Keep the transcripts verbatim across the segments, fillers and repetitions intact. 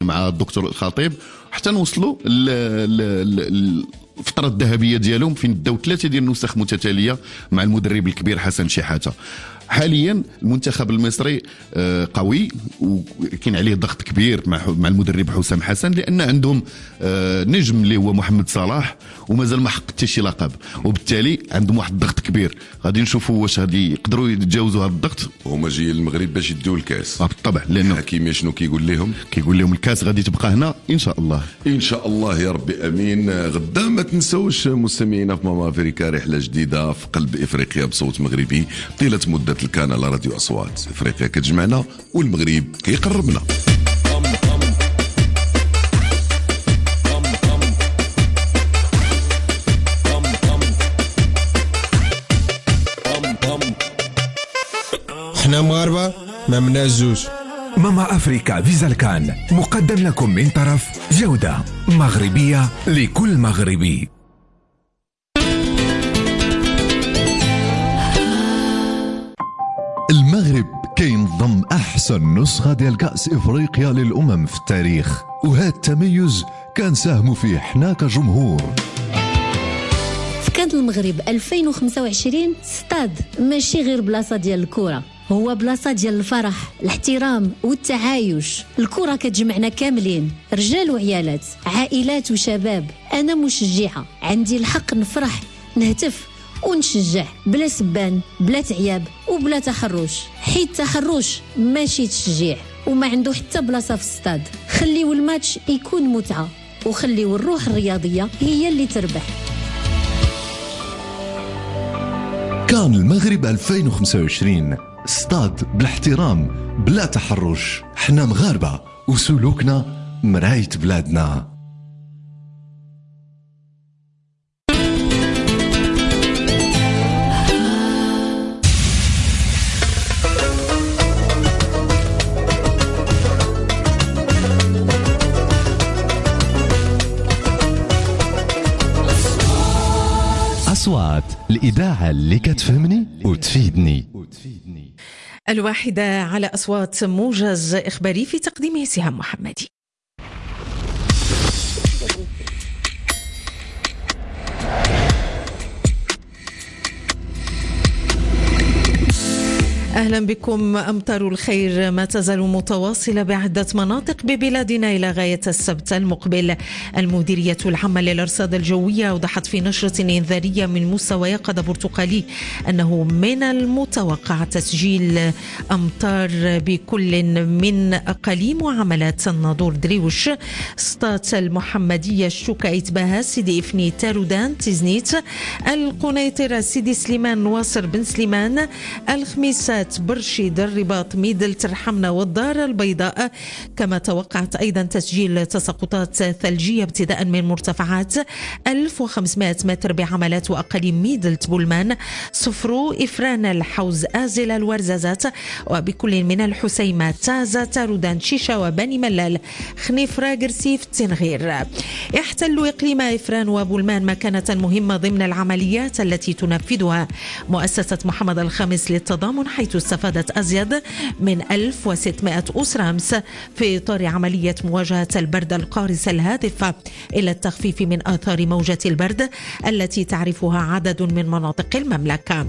مع الدكتور الخطيب حتى نوصلوا الفترة الذهبية ديالهم فين داو ثلاثة ديال النسخ متتالية مع المدرب الكبير حسن شحاتة. حاليا المنتخب المصري قوي وكاين عليه ضغط كبير مع مع المدرب حسام حسن، لان عندهم نجم اللي هو محمد صلاح ومازال ما حققش شي لقب، وبالتالي عندهم واحد الضغط كبير. غادي نشوفوا واش غادي يقدروا يتجاوزوا هذا الضغط. هما جايين المغرب باش يديو الكاس. اه بالطبع، لانه الحكيميه شنو كيقول لهم؟ كيقول لهم الكاس غادي تبقى هنا ان شاء الله. ان شاء الله يا ربي امين. غدا ما تنسوش مستمعينا في ماما افريكا رحله جديده في قلب افريقيا بصوت مغربي طيله مده الكان على راديو اصوات. افريقيا كتجمعنا والمغرب كيقربنا. حنا مغاربه ما مناش زوج. ماما أفريكا فيزا الكان مقدم لكم من طرف جودة مغربية لكل مغربي. المغرب كينظم أحسن نسخة ديال كأس إفريقيا للأمم في التاريخ، وهذا التميز كان ساهموا فيه حنا كجمهور. كانت المغرب ألفين وخمسة وعشرين ستاد ماشي غير بلاصة ديال الكرة، هو بلاصة ديال الفرح، الاحترام والتعايش. الكرة كتجمعنا كاملين، رجال وعيالات، عائلات وشباب. أنا مشجعة، عندي الحق نفرح، نهتف ونشجع بلا سبان، بلا تعياب وبلا تحرش، حيت التحرش ماشي تشجيع وما عنده حتى بلاصة في الستاد. خليو الماتش يكون متعة وخليو الروح الرياضية هي اللي تربح. كان المغرب ألفين وخمسة وعشرين ستاد بالاحترام بلا تحرش. حنا مغاربة وسلوكنا مراية بلادنا. أصوات الإذاعة اللي كتفهمني وتفيدني. الواحدة على أصوات، موجز إخباري في تقديمه سهام محمدي. أهلا بكم. أمطار الخير ما تزال متواصلة بعدة مناطق ببلادنا إلى غاية السبت المقبل. المديرية العامة للأرصاد الجوية أوضحت في نشرة إنذارية من مستوى يقظة برتقالي أنه من المتوقع تسجيل أمطار بكل من أقاليم وعملات الناظور دريوش، سطات المحمدية، الشوكة، إتباها، سيدي إفني، تارودان، تزنيت، القنيطرة، سيدي سليمان، نواصر بن سليمان، الخميسات، برشيد، الرباط، ميدل، ترحمنا والدار البيضاء. كما توقعت أيضا تسجيل تساقطات ثلجية ابتداء من مرتفعات ألف وخمسمائة متر بعملات وأقاليم ميدل، بولمان، صفرو، إفران، الحوز، آزل، الورزازات، وبكل من الحسيمة، تازة، تارودان، شيشة وبني ملال، خنيفرة، قرسيف، تنغير. يحتل إقليم إفران وبولمان مكانة مهمة ضمن العمليات التي تنفذها مؤسسة محمد الخامس للتضامن، حيث استفادت أزيد من ألف وستمائة أسرة أمس في إطار عملية مواجهة البرد القارس الهادفة إلى التخفيف من آثار موجة البرد التي تعرفها عدد من مناطق المملكة.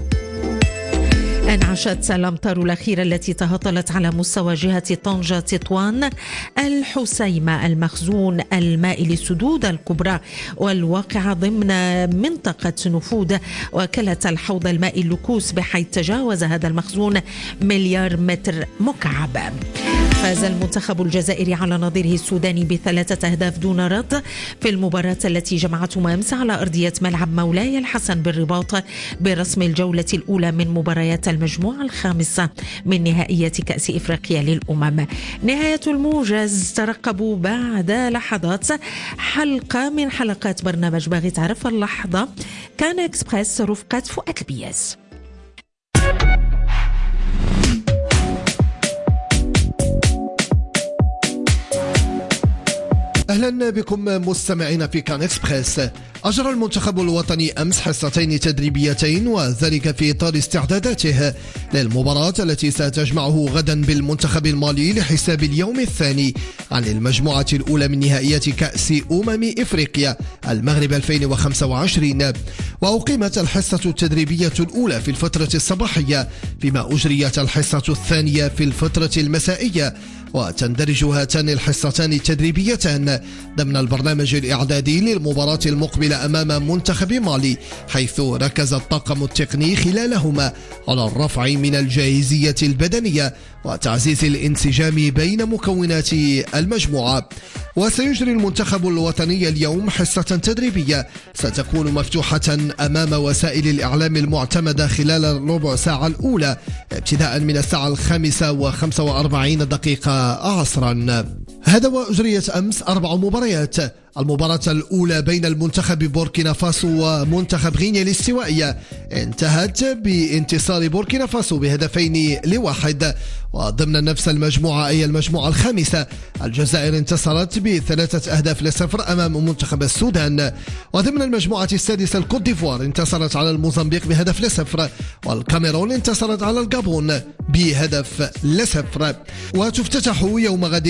أنعشت الأمطار الأخيرة التي تهطلت على مستوى جهة طنجة، تطوان، الحسيمة، المخزون المائي للسدود الكبرى والواقعة ضمن منطقة نفوذ وكالة الحوض المائي اللكوس، بحيث تجاوز هذا المخزون مليار متر مكعب. فاز المنتخب الجزائري على نظيره السوداني بثلاثة أهداف دون رد في المباراة التي جمعتهم أمس على أرضية ملعب مولاي الحسن بالرباط برسم الجولة الأولى من مباريات المجموعة الخامسة من نهائية كأس إفريقيا للأمم. نهاية الموجز. ترقبوا بعد لحظات حلقة من حلقات برنامج باغي تعرف اللحظة. كان إكسبريس رفقة فؤاد البياس. أهلا بكم مستمعين في كان إكسبريس. أجرى المنتخب الوطني أمس حصتين تدريبيتين وذلك في إطار استعداداته للمباراة التي ستجمعه غدا بالمنتخب المالي لحساب اليوم الثاني عن المجموعة الأولى من نهائيات كأس أمم إفريقيا المغرب ألفين وخمسة وعشرين. وأقيمت الحصة التدريبية الأولى في الفترة الصباحية فيما أجريت الحصة الثانية في الفترة المسائية، وتندرج هاتان الحصتان التدريبيتان ضمن البرنامج الإعدادي للمباراة المقبلة أمام منتخب مالي، حيث ركز الطاقم التقني خلالهما على الرفع من الجاهزية البدنية وتعزيز الانسجام بين مكونات المجموعة. وسيجري المنتخب الوطني اليوم حصة تدريبية ستكون مفتوحة أمام وسائل الإعلام المعتمدة خلال الربع ساعة الأولى ابتداء من الساعة الخامسة وخمسة وأربعين دقيقة عصرا. هذا وأجريت أمس أربع مباريات. المباراة الأولى بين المنتخب بوركينا فاسو ومنتخب غينيا الاستوائية انتهت بانتصار بوركينا فاسو بهدفين لواحد. وضمن نفس المجموعة أي المجموعة الخامسة الجزائر انتصرت بثلاثة أهداف لصفر أمام منتخب السودان. وضمن المجموعة السادسة الكوت ديفوار انتصرت على الموزمبيق بهدف لصفر، والكاميرون انتصرت على الغابون بهدف لصفر. وتفتتح يوم غد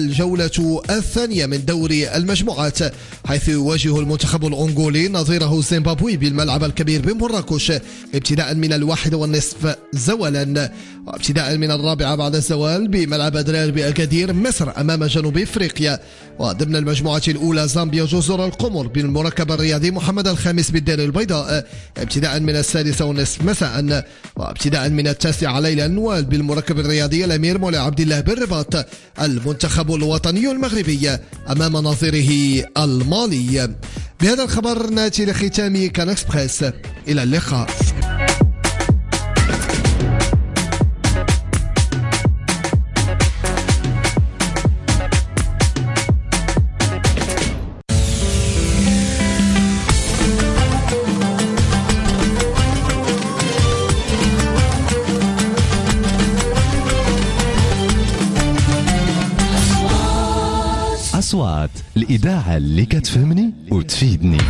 الجولة الثانية من دوري المجموعات حيث يواجه المنتخب الأنغولي نظيره زيمبابوي بالملعب الكبير بمراكش ابتداء من الواحد والنصف زوالا، وابتداء من الرابعة بعد الزوال بملعب درار بأكادير مصر أمام جنوب إفريقيا. وضمن المجموعة الأولى زامبيا جزر القمر بالمركب الرياضي محمد الخامس بالدار البيضاء ابتداء من السادسة والنصف مساء، وابتداء من التاسعة ليلا وبالمركب الرياضي الأمير مولى عبد الله بالرباط المنتخب الوطني المغربي أمام نظيره المالي. بهذا الخبر ناتي لختام كان إكسبريس، إلى اللقاء. أصوات الإذاعة اللي كتفهمني وتفيدني.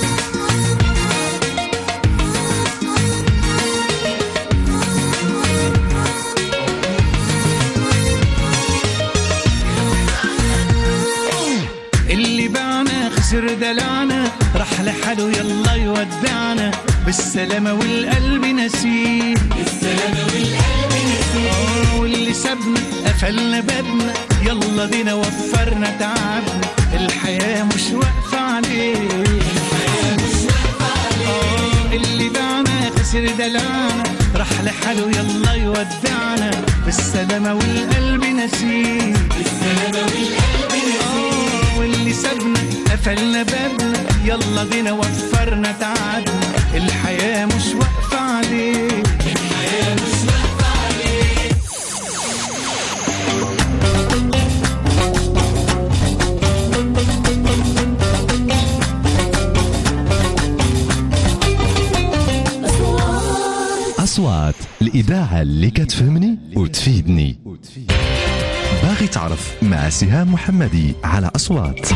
اللي باعنا خسر دلعنا راح لحاله يلا يودعنا بالسلامة والقلب نسيه، بالسلامة والقلب نسيه. واللي سابنا قفلنا بابنا يلا بينا وفرنا تعبنا، الحياة مش واقفة عليه، الحياة مش واقفة عليه. اللي باعنا خسر دلعنا راح لحاله يلا يودعنا بالسلامة والقلب نسيه، بالسلامة والقلب نسيه. واللي سابنا قفلنا بابنا يلا بينا وفرنا تعبنا، الحياة مش واقفة عليه، الحياة مش واقفة عليه. أصوات الإذاعة اللي كتفهمني وتفيدني. باغي تعرف مع سهام محمدي على أصوات.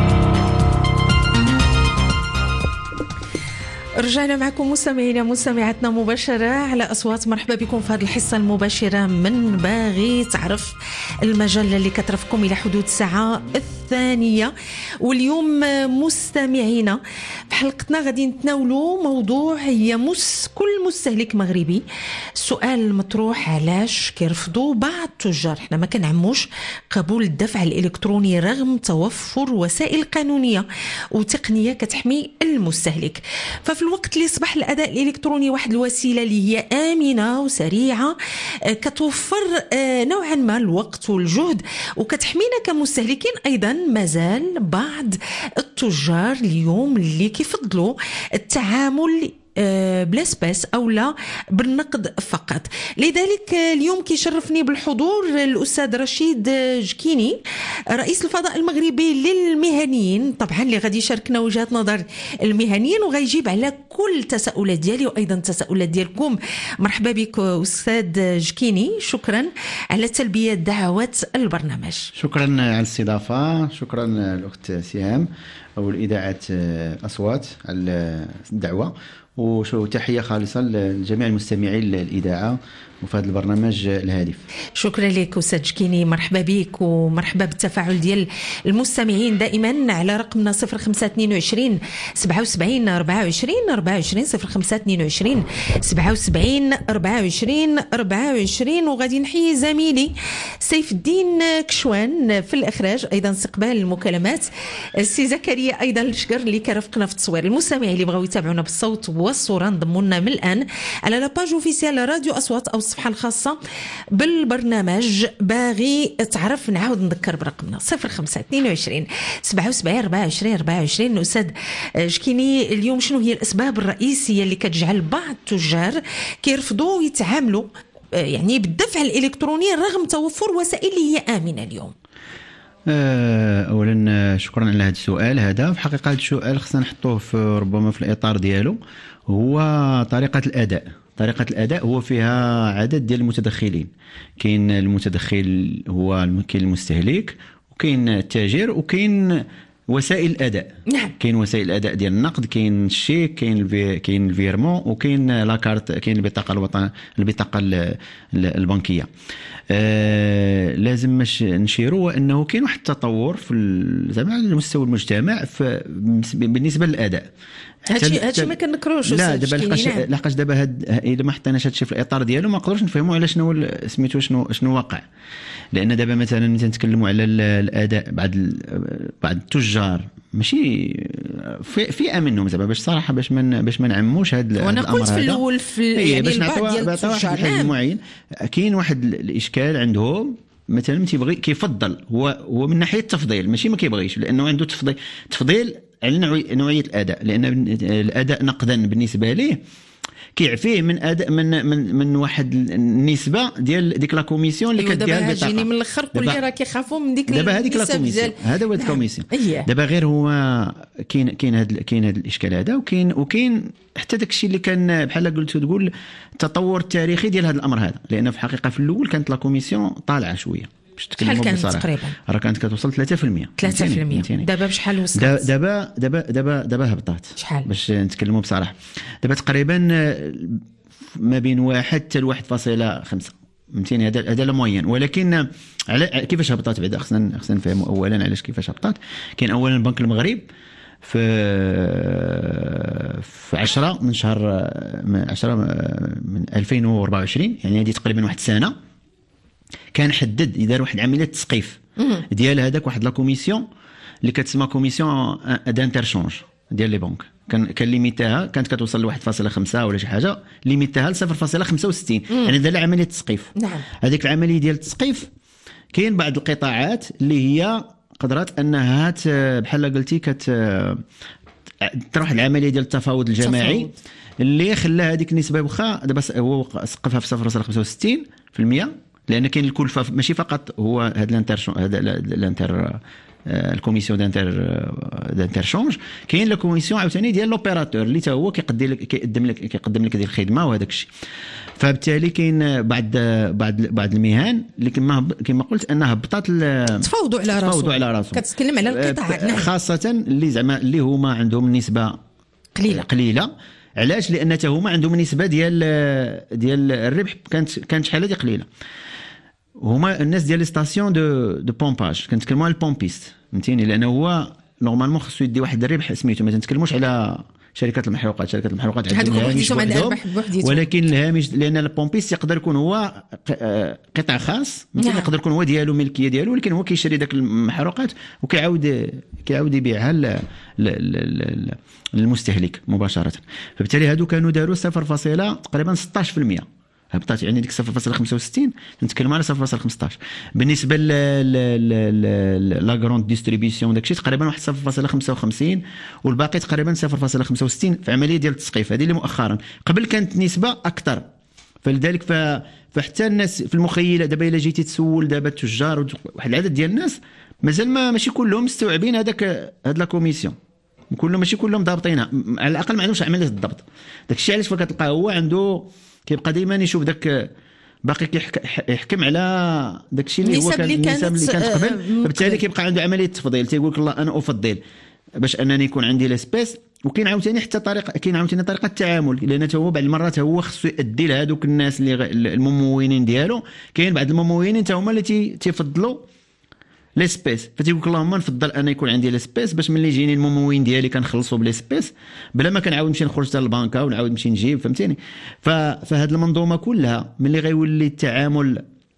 رجعنا معكم مستمعينا مستمعاتنا مباشرة على أصوات. مرحبا بكم في هذه الحصة المباشرة من باغي تعرف، المجلة اللي كترفقكم إلى حدود ساعة الثانية. واليوم مستمعينا في حلقتنا غادي نتناولوا موضوع يمس كل مستهلك مغربي. السؤال المطروح: علاش كيرفضوا بعض التجار؟ احنا ما كنعموش قبول الدفع الإلكتروني رغم توفر وسائل قانونية وتقنية كتحمي المستهلك. ففي الوقت اللي صبح الأداء الإلكتروني واحد الوسيلة اللي هي آمنة وسريعة كتوفر نوعا ما الوقت والجهد وكتحمينا كمستهلكين أيضا، مازال بعض التجار اليوم اللي كيفضلوا التعامل بلا سباس أو لا بالنقد فقط. لذلك اليوم كيشرفني بالحضور الأستاذ رشيد جكيني رئيس الفضاء المغربي للمهنيين، طبعا اللي غادي يشاركنا وجهات نظر المهنيين وغيجيب على كل التساؤلات ديالي وأيضا التساؤلات ديالكم. مرحبا بك أستاذ جكيني، شكرا على تلبية دعوات البرنامج. شكرا على الاستضافة، شكرا الأخت سهام والإذاعة أصوات على الدعوة، وشو تحية خالصة لجميع المستمعين الإذاعة وفي هذا البرنامج الهادف. شكرا لك أستاذ جكيني، مرحبا بك ومرحبا بالتفاعل ديال المستمعين دائما على رقمنا صفر خمسة اثنين وعشرين سبعة وسبعين أربعة وعشرين أربعة وعشرين صفر خمسة اثنين وعشرين سبعة وسبعين أربعة وعشرين أربعة وعشرين. وغادي نحيي زميلي سيف الدين كشوان في الإخراج، أيضا استقبال المكالمات السي زكريا أيضا الشقر اللي كرفقنا في التصوير. المستمعين اللي بغاو يتابعونا بالصوت والصورة انضموا لنا من الآن على لاباج اوفيسيال راديو أصوات أو الصفحة الخاصة بالبرنامج. باغي تعرف نعاود نذكر برقمنا صفر خمسة اثنين وعشرين سبعة وسبعين أربعة وعشرين أربعة وعشرين. أستاذ جكيني، اليوم شنو هي الأسباب الرئيسية اللي كتجعل بعض التجار كيرفضوا يتعاملوا يعني بالدفع الإلكتروني رغم توفر وسائل هي آمنة اليوم؟ اولا شكرا على هذا السؤال. هذا في حقيقه هذا السؤال خصنا نحطوه في ربما في الاطار ديالو، هو طريقه الاداء. طريقه الاداء هو فيها عدد ديال المتدخلين، كاين المتدخل هو كاين المستهلك وكاين التاجر وكاين وسائل الاداء. نعم. كاين وسائل الاداء ديال النقد، كاين الشيك، كاين الفي... كاين الفيرمون وكاين لاكارت، كاين البطاقه الوطن البطاقه البنكيه. آه لازم مش نشيروا انه كاين واحد التطور في زعما على مستوى المجتمع في بالنسبه للاداء. هادشي هادشي ما كنكروش. لا دابا لحقاش لحقاش دابا هاد الا ما حطيناش هادشي في الاطار ديالو ما نقدروش نفهموا على شنو سميتو شنو شنو واقع. لان دابا مثلا ملي تنتكلموا على الاداء بعض بعض التجار ماشي في فئه منهم زعما باش صراحه باش ما باش ما نعموش هاد الامر هذا. وانا قلت في الاول في يعني باش البعض ديال التجار معين كاين واحد الاشكال عندهم، مثلا تيبغي كيفضل هو هو من ناحيه التفضيل ماشي ما كيبغيش، لانه عنده تفضيل تفضيل على نوعيه الاداء، لان الاداء نقدا بالنسبه ليه كيعفيه من اداء من من من واحد النسبه ديال ديك لا كوميسيون اللي كديها البطاقه. دابا جيني من الاخر كل راه كيخافوا من ديك دابا هذيك لا كوميسيون، هذا هو الكوميسيون. دابا غير هو كاين كاين هذا كاين هذا الاشكال هذا، وكاين وكاين حتى داك الشيء اللي كان بحال قلت تقول التطور التاريخي ديال هذا الامر هذا، لان في الحقيقه في الاول كانت لا كوميسيون طالعه شويه. شحال كانت تقريبا؟ راه كانت كتوصل ثلاثة بالمئة. ثلاثة بالمئة دابا بشحال وصلت؟ دابا دابا دابا دابا هبطات. شحال؟ باش نتكلموا بصراحه دابا تقريبا ما بين واحد حتى واحد فاصلة خمسة فهمتيني. هذا هذا الموين. ولكن على كيفاش هبطات بعدا خصنا خصنا نفهموا اولا علاش كيفاش هبطات. كاين اولا البنك المغرب في في عشرة من شهر عشرة من ألفين وأربعة وعشرين، يعني هذه تقريبا واحد السنه، كان حدد يدار واحد عمليه تسقيف ديال هذاك واحد لا كوميسيون اللي كتسمى كوميسيون دانترشونج ديال لي بنك. كان كان ليميتاها كانت كتوصل ل واحد فاصلة خمسة ولا شي حاجه، ليميتاها ل صفر فاصلة خمسة وستين، يعني دار عمليه تسقيف. نعم. هذيك العمليه ديال التسقيف كاين بعض القطاعات اللي هي قدرت انها بحال قلتي كت تروح العمليه ديال التفاوض الجماعي تفاوض. اللي خلى هذيك النسبه واخا دابا هو سقفها في صفر فاصلة خمسة وستين بالمئة، لان كاين الكلفه ماشي فقط هو هذا الانتر هذا الانتر الكوميسيون دانتر دانترشونج، كاين لا كوميسيون عاوتاني ديال لوبيراتور اللي حتى هو كيقدم لك كيقدم لك كيقدم لك ديال الخدمه وهذاك الشيء. فبالتالي كاين بعض بعض بعض المهن اللي كما كما قلت انها هبطات تفاوضوا على راسهم تفاوضوا على راسهم كتكلم على القطاع خاصه اللي زعما اللي هما عندهم نسبه قليله قليله. علاش؟ لان حتى هما عندهم نسبه ديال ديال الربح كانت كانت شحال هذه قليله. هما الناس ديال لي ستاسيون دو دو بومباج كنتكلموا على البومبيست فهمتيني، لانه هو نورمالمون خصو يدي واحد الربح سميتو، ما تنتكلموش على شركات المحروقات. شركات المحروقات عندهم هامش بوحدهم، ولكن الهامش لان البومبيست يقدر يكون هو قطاع خاص، نعم. يقدر يكون هو ديالو ملكيه ديالو، ولكن هو كيشري داك المحروقات وكيعاود كيعاود يبيعها للمستهلك مباشره. فبالتالي هادو كانوا داروا صفر فاصلة تقريبا ستة عشر بالمئة. هبطات، يعني ديك صفر فاصلة خمسة وستين نتكلموا على صفر فاصلة خمسطاش. بالنسبه ل لا غروند ديستريبيسيون داكشي تقريبا واحد صفر فاصلة خمسة وخمسين، والباقي تقريبا صفر فاصلة خمسة وستين في عمليه ديال التسقيف. هذه اللي مؤخرا، قبل كانت نسبه اكثر. فلذلك ف... فحتى الناس في المخيله دابا الا جيتي تسول دابا التجار واحد العدد ديال الناس مازال ما ماشي كلهم مستوعبين هذاك هاد لا كوميسيون، كلهم ماشي كلهم ضابطينها، على الاقل ما عندهمش عمليه الضبط. داك الشيء علاش فكتلقى هو عنده كيبقى دائما يشوف داك باقي كيحكم على داك الشيء اللي هو كان النسب اللي كانت قبل، فبالتالي كيبقى عنده عمليه تفضيل. تيقول لك الله انا افضل باش انني يكون عندي لاسبيس. وكاين عاوتاني حتى طريقه، كاين عاوتاني طريقه التعامل، لان هو بعض المرات هو خصو يؤدي لهذوك الناس اللي الممولين ديالو. كاين بعض الممولين حتى هما اللي تيفضلوا لاسبيس، فتيقول لك اللهم نفضل انا يكون عندي لاسبيس باش ملي يجيني الممول ديالي كنخلصوا بلاسبيس بلا ما كنعاود نمشي نخرج حتى للبنكه ونعاود نمشي نجيب، فهمتيني. فهاد المنظومه كلها ملي غيولي التعامل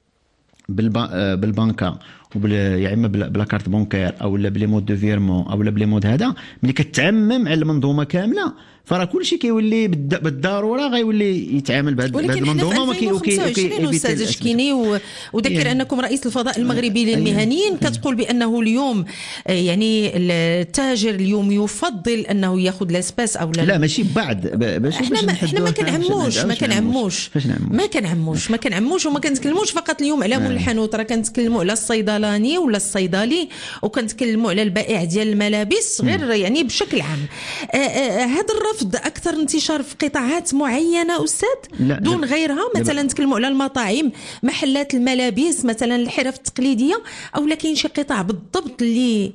بالبنكه وبال يا اما بلا كارت بونكير او لا بلي مود دو فيرمون او لا بلي مود هذا، ملي كتعمم على المنظومه كامله فراه كلشي كيولي بالضروره غيولي يتعامل بهذه المنظومه. وما كاين استاذ شكيني وذكر انكم رئيس الفضاء المغربي للمهنيين كتقول بانه اليوم يعني التاجر اليوم يفضل انه ياخذ لاسباس او لا. لا ماشي بعد باش احنا ما احنا ما كنعموش ما كنعموش ما كنعموش ما كنعموش وما كنتكلموش فقط اليوم على مول الحانوت، راه كنتكلموا على الصيدلاني ولا الصيدلي وكنتكلموا على البائع ديال الملابس غير يعني بشكل عام. هذا الرفض اكثر انتشار في قطاعات معينه استاذ دون غيرها؟ مثلا نتكلموا على المطاعم، محلات الملابس مثلا، الحرف التقليديه، او لا كاين شي قطاع بالضبط اللي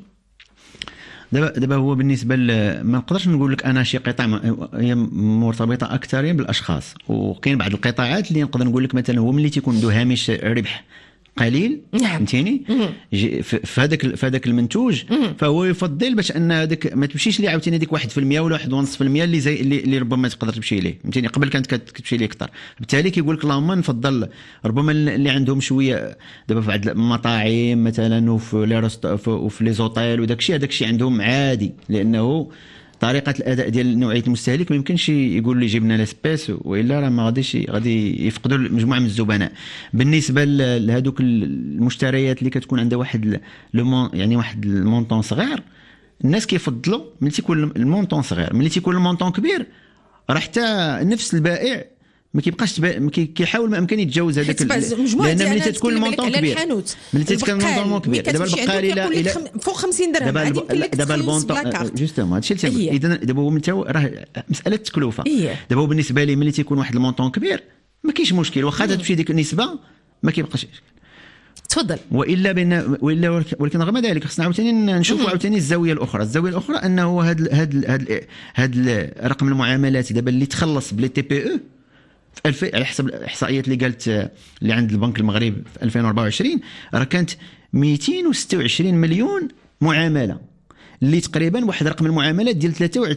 دابا دابا هو بالنسبه ما نقدرش نقول لك انا شي قطاع هي مرتبطه اكثر بالاشخاص. وكاين بعض القطاعات اللي نقدر نقول لك مثلا هو ملي تيكون عنده هامش ربح قليل فهمتيني في هذاك في هذاك المنتوج، فهو يفضل باش ان هذاك ما تمشيش لي عاوتاني هذيك واحد بالمية ولا واحد ونص في المية اللي زي اللي, اللي ربما تقدر تمشي ليه فهمتيني. قبل كانت كتمشي ليه اكثر، بالتالي كيقول لك اللهم نفضل ربما اللي عندهم شويه دابا في بعض المطاعم مثلا وفي لي وفي لي زوطيل وداك الشيء هذاك الشيء عندهم عادي، لانه طريقه الاداء ديال نوعيه المستهلك ما يمكنش يقول لي جبنا لاسبيس والا راه ما غاديش غادي يفقدوا مجموعه من الزبناء. بالنسبه لهذوك المشتريات اللي كتكون عندها واحد لو يعني واحد المونطون صغير، الناس كيفضلوا ملي تيكون المونطون صغير. ملي تيكون المونطون كبير راه حتى نفس البائع ما كيبقاش كيحاول ما امكن يتجاوز هذاك، لان ملي تتكون المونطون كبير ملي تتكون المونطون كبير دابا البقالي لا فوق خمسين درهم دابا دابا المونطون جوستومون هادشي اللي اذا دابا هو من راه مساله تكلفه. دابا بالنسبه لي ملي تيكون واحد المونطون كبير ما كاينش مشكل، واخا تمشي ديك النسبه ما كيبقاش. تفضل. والا بين والا ولكن رغم ذلك خصنا عاوتاني نشوفوا عاوتاني الزاويه الاخرى. الزاويه الاخرى انه هاد هاد هاد هاد رقم المعاملات دابا اللي تخلص بلي تي بي او في ألف على حسب الاحصائيات اللي قالت اللي عند البنك المغربي في ألفين وأربعة وعشرين راه كانت مئتين وستة وعشرين مليون معامله، اللي تقريبا واحد رقم المعاملات ديال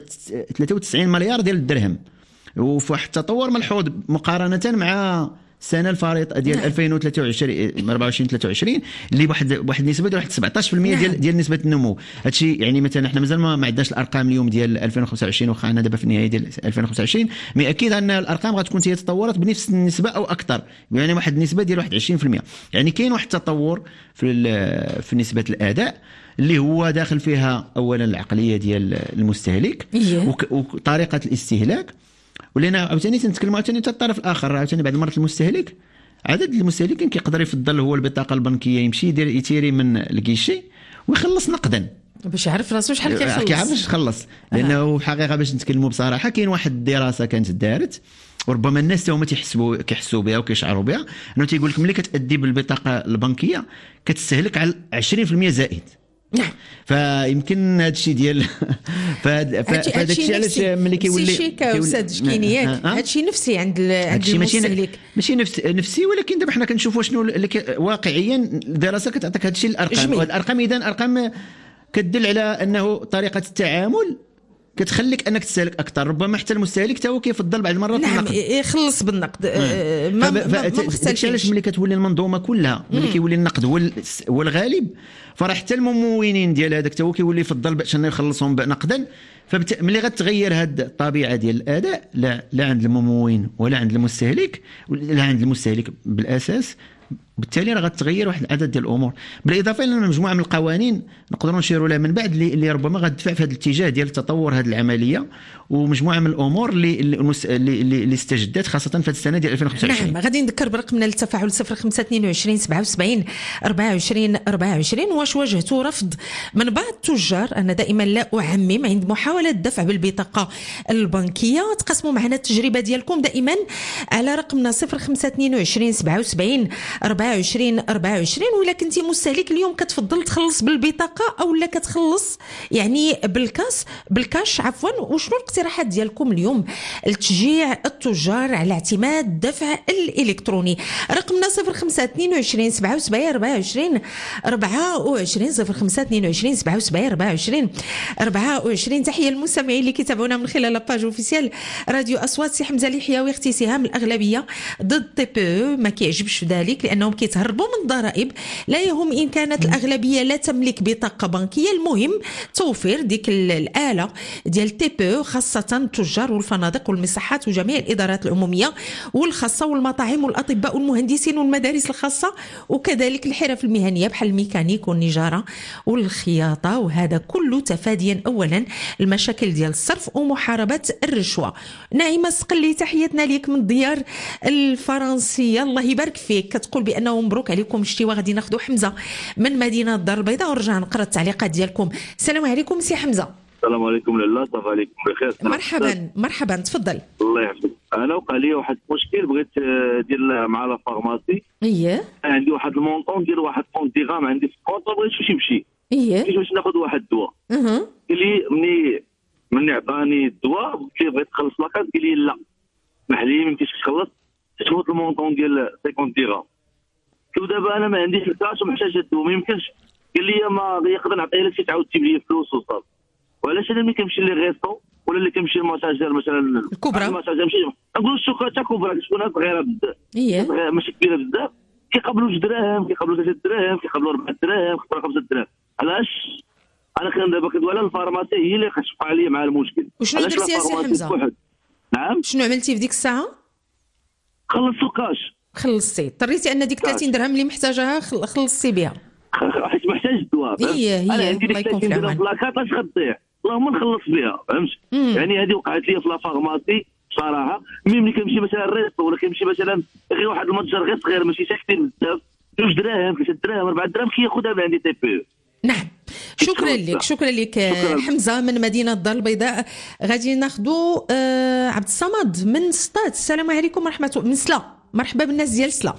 ثلاثة وتسعين مليار ديال الدرهم، وفي واحد التطور ملحوظ مقارنه مع السنه الفارطه ديال ألفين وثلاثة وعشرين أربعة وعشرين ثلاثة وعشرين اللي واحد واحد نسبه ديال واحد سبعطاش بالمية ديال ديال نسبه النمو. هادشي يعني مثلا احنا مازال ما عندناش الارقام اليوم ديال ألفين وخمسة وعشرين، واخا انا دابا في النهايه ديال ألفين وخمسة وعشرين، مي اكيد ان الارقام غتكون هي تطورت بنفس النسبه او اكثر، يعني واحد النسبه ديال واحد عشرين بالمية. يعني كاين واحد التطور في في نسبه الاداء اللي هو داخل فيها اولا العقليه ديال المستهلك وطريقه الاستهلاك. ولينا عاوتاني تنتكلموا عاوتاني حتى الطرف الاخر، عاوتاني بعض المرات المستهلك عدد المستهلكين كيقدر يفضل هو البطاقه البنكيه يمشي يدير يتيري من الكيشي ويخلص نقدا باش يعرف راسو شحال كيخلص، كيعرف باش يخلص. لانه في الحقيقه باش نتكلموا بصراحه كاين واحد الدراسه كانت دارت وربما الناس هما تيحسبوا كيحسوا بها وكيشعروا بها، انه تيقول لك ملي كتادي بالبطاقه البنكيه كتستهلك على عشرين بالمية زائد. نعم. فيمكن هذا الشيء ديال فهذا الشيء علاش ملي كيولي شي استاذ شكينيات هذا الشيء نفسي عند عند المستهلك ماشي نفسي، ولكن دابا حنا كنشوفوا شنو واقعيا الدراسه كتعطيك هذا الشيء الارقام، والارقام اذا ارقام كتدل على انه طريقه التعامل كتخليك انك تستهلك اكثر. ربما حتى المستهلك حتى هو كيفضل بعض المرات نعم النقد. يخلص بالنقد. آه ما ما مختلفش. علاش ملي كتولي المنظومه كلها ملي كيولي النقد هو هو الغالب، فراه حتى الممولين ديال هذاك حتى هو كيولي يفضل باش انه يخلصهم نقدا. فملي غتغير هاد الطبيعه ديال الاداء لا لا عند الممول ولا عند المستهلك، لا عند المستهلك بالاساس، بالتالي راه غتغير واحد العدد ديال الامور، بالاضافه الى مجموعه من القوانين نقدروا نشيروا لها من بعد اللي, اللي ربما غتدفع في هذا الاتجاه ديال تطور هذه العمليه، ومجموعه من الامور اللي اللي, اللي استجدت خاصه في هذه السنه ديال ألفين وخمسة وعشرين. نعم غادي نذكر برقمنا للتفاعل صفر خمسة اثنين وعشرين سبعة وسبعين أربعة وعشرين أربعة وعشرين. واش واجهتوا رفض من بعض التجار؟ انا دائما لا اعمم عند محاوله الدفع بالبطاقه البنكيه. تقسموا معنا التجربه ديالكم دائما على رقمنا صفر خمسة اثنين وعشرين سبعة وسبعين أربعة وعشرين أربعة وعشرين. ولا كنتي مستهلك اليوم كتفضل تخلص بالبطاقه او لا كتخلص يعني بالكاس بالكاش عفوا؟ وشنو الاقتراحات ديالكم اليوم لتشجيع التجار على اعتماد الدفع الالكتروني؟ رقمنا صفر خمسة اثنين وعشرين سبعة وسبعين أربعة وعشرين أربعة وعشرين صفر خمسة اثنين وعشرين سبعة وسبعين أربعة وعشرين أربعة وعشرين. تحيه للمستمعين اللي كيتابعونا من خلال لاباج اوفيسيال راديو اصوات. سي حمزه الحياوي اختي سهام، الاغلبيه ضد تي بي ما كيعجبش ذلك لانهم كيتهربوا من الضرائب. لا يهم ان كانت الاغلبيه لا تملك بطاقه بنكيه، المهم توفير ديك الاله ديال تي بي، خاصه التجار والفنادق والمصحات وجميع الادارات العموميه والخاصه والمطاعم والاطباء والمهندسين والمدارس الخاصه، وكذلك الحرف المهنيه بحال الميكانيك والنجاره والخياطه. وهذا كله تفاديا اولا المشاكل ديال الصرف ومحاربه الرشوه. نعيمه السقلي تحياتنا ليك من الديار الفرنسيه، الله يبارك فيك. كتقول بانه مبروك عليكم الشتيوه. غادي ناخذوا حمزه من مدينه الدار البيضاء ونرجع نقرا التعليقات ديالكم. السلام عليكم سي حمزه. السلام عليكم لاله، صافا عليكم بخير. مرحبا مرحبا تفضل. الله يحفظك. انا وقع لي واحد المشكل بغيت ديال مع لا فارماسي. اييه عندي واحد المونطون ديال واحد كونت ديغام عندي في الكونت، بغيت شي يمشي. اييه كيفاش باش ناخذ واحد الدواء. اها قال لي مني مني عطاني الدواء قلت ليه بغيت تخلص لاكارت، قال لي لا اسمح لي ما يمكنش تخلص، تفوت المونطون ديال خمسين ديغام. قلت دابا انا ما عنديش الكاش ومحتاج الدواء ما يمكنش. قال لي ما يقدر نعطيه لك شي تعاود تجيب لي فلوس وصافي. وعلاش انا ملي كنمشي لي غيستو ولا اللي كنمشي للمساجر مثلا الكبرى المساجر نمشي نقول السوق تاع كبرى شكون صغيره بزاف اييه ماشي كبيره بزاف، كيقبلوا جوج دراهم كيقبلوا ثلاثه دراهم كيقبلوا اربعه دراهم كيقبلوا خمسه دراهم. علاش انا كان دابا كندوي على الفارماسي هي اللي كتشفع عليا مع المشكل. وشنو درتي يا سي حمزه؟ نعم شنو عملتي في ديك الساعه؟ خلصت الكاش. خلصتي اضطريتي ان ديك ثلاثين درهم اللي محتاجاها خلصتي بها حيت محتاج الدواء. هي هي انا عندي ديك ثلاثين درهم في لاكارت اش غدير اللهم نخلص بها فهمت. يعني هذه وقعت لي في لا فارماسي بصراحه. ملي كنمشي مثلا الريسط ولا كنمشي مثلا غير واحد المتجر غير صغير ماشي كثير بزاف جوج دراهم ثلاثه دراهم اربعه دراهم كياخذها من عندي تي بي. نعم شكرا لك شكرا لك حمزه من مدينه الدار البيضاء. غادي ناخذوا آه عبد الصمد من سطات. السلام عليكم ورحمه الله. من سلا مرحبا بالناس ديال سلا.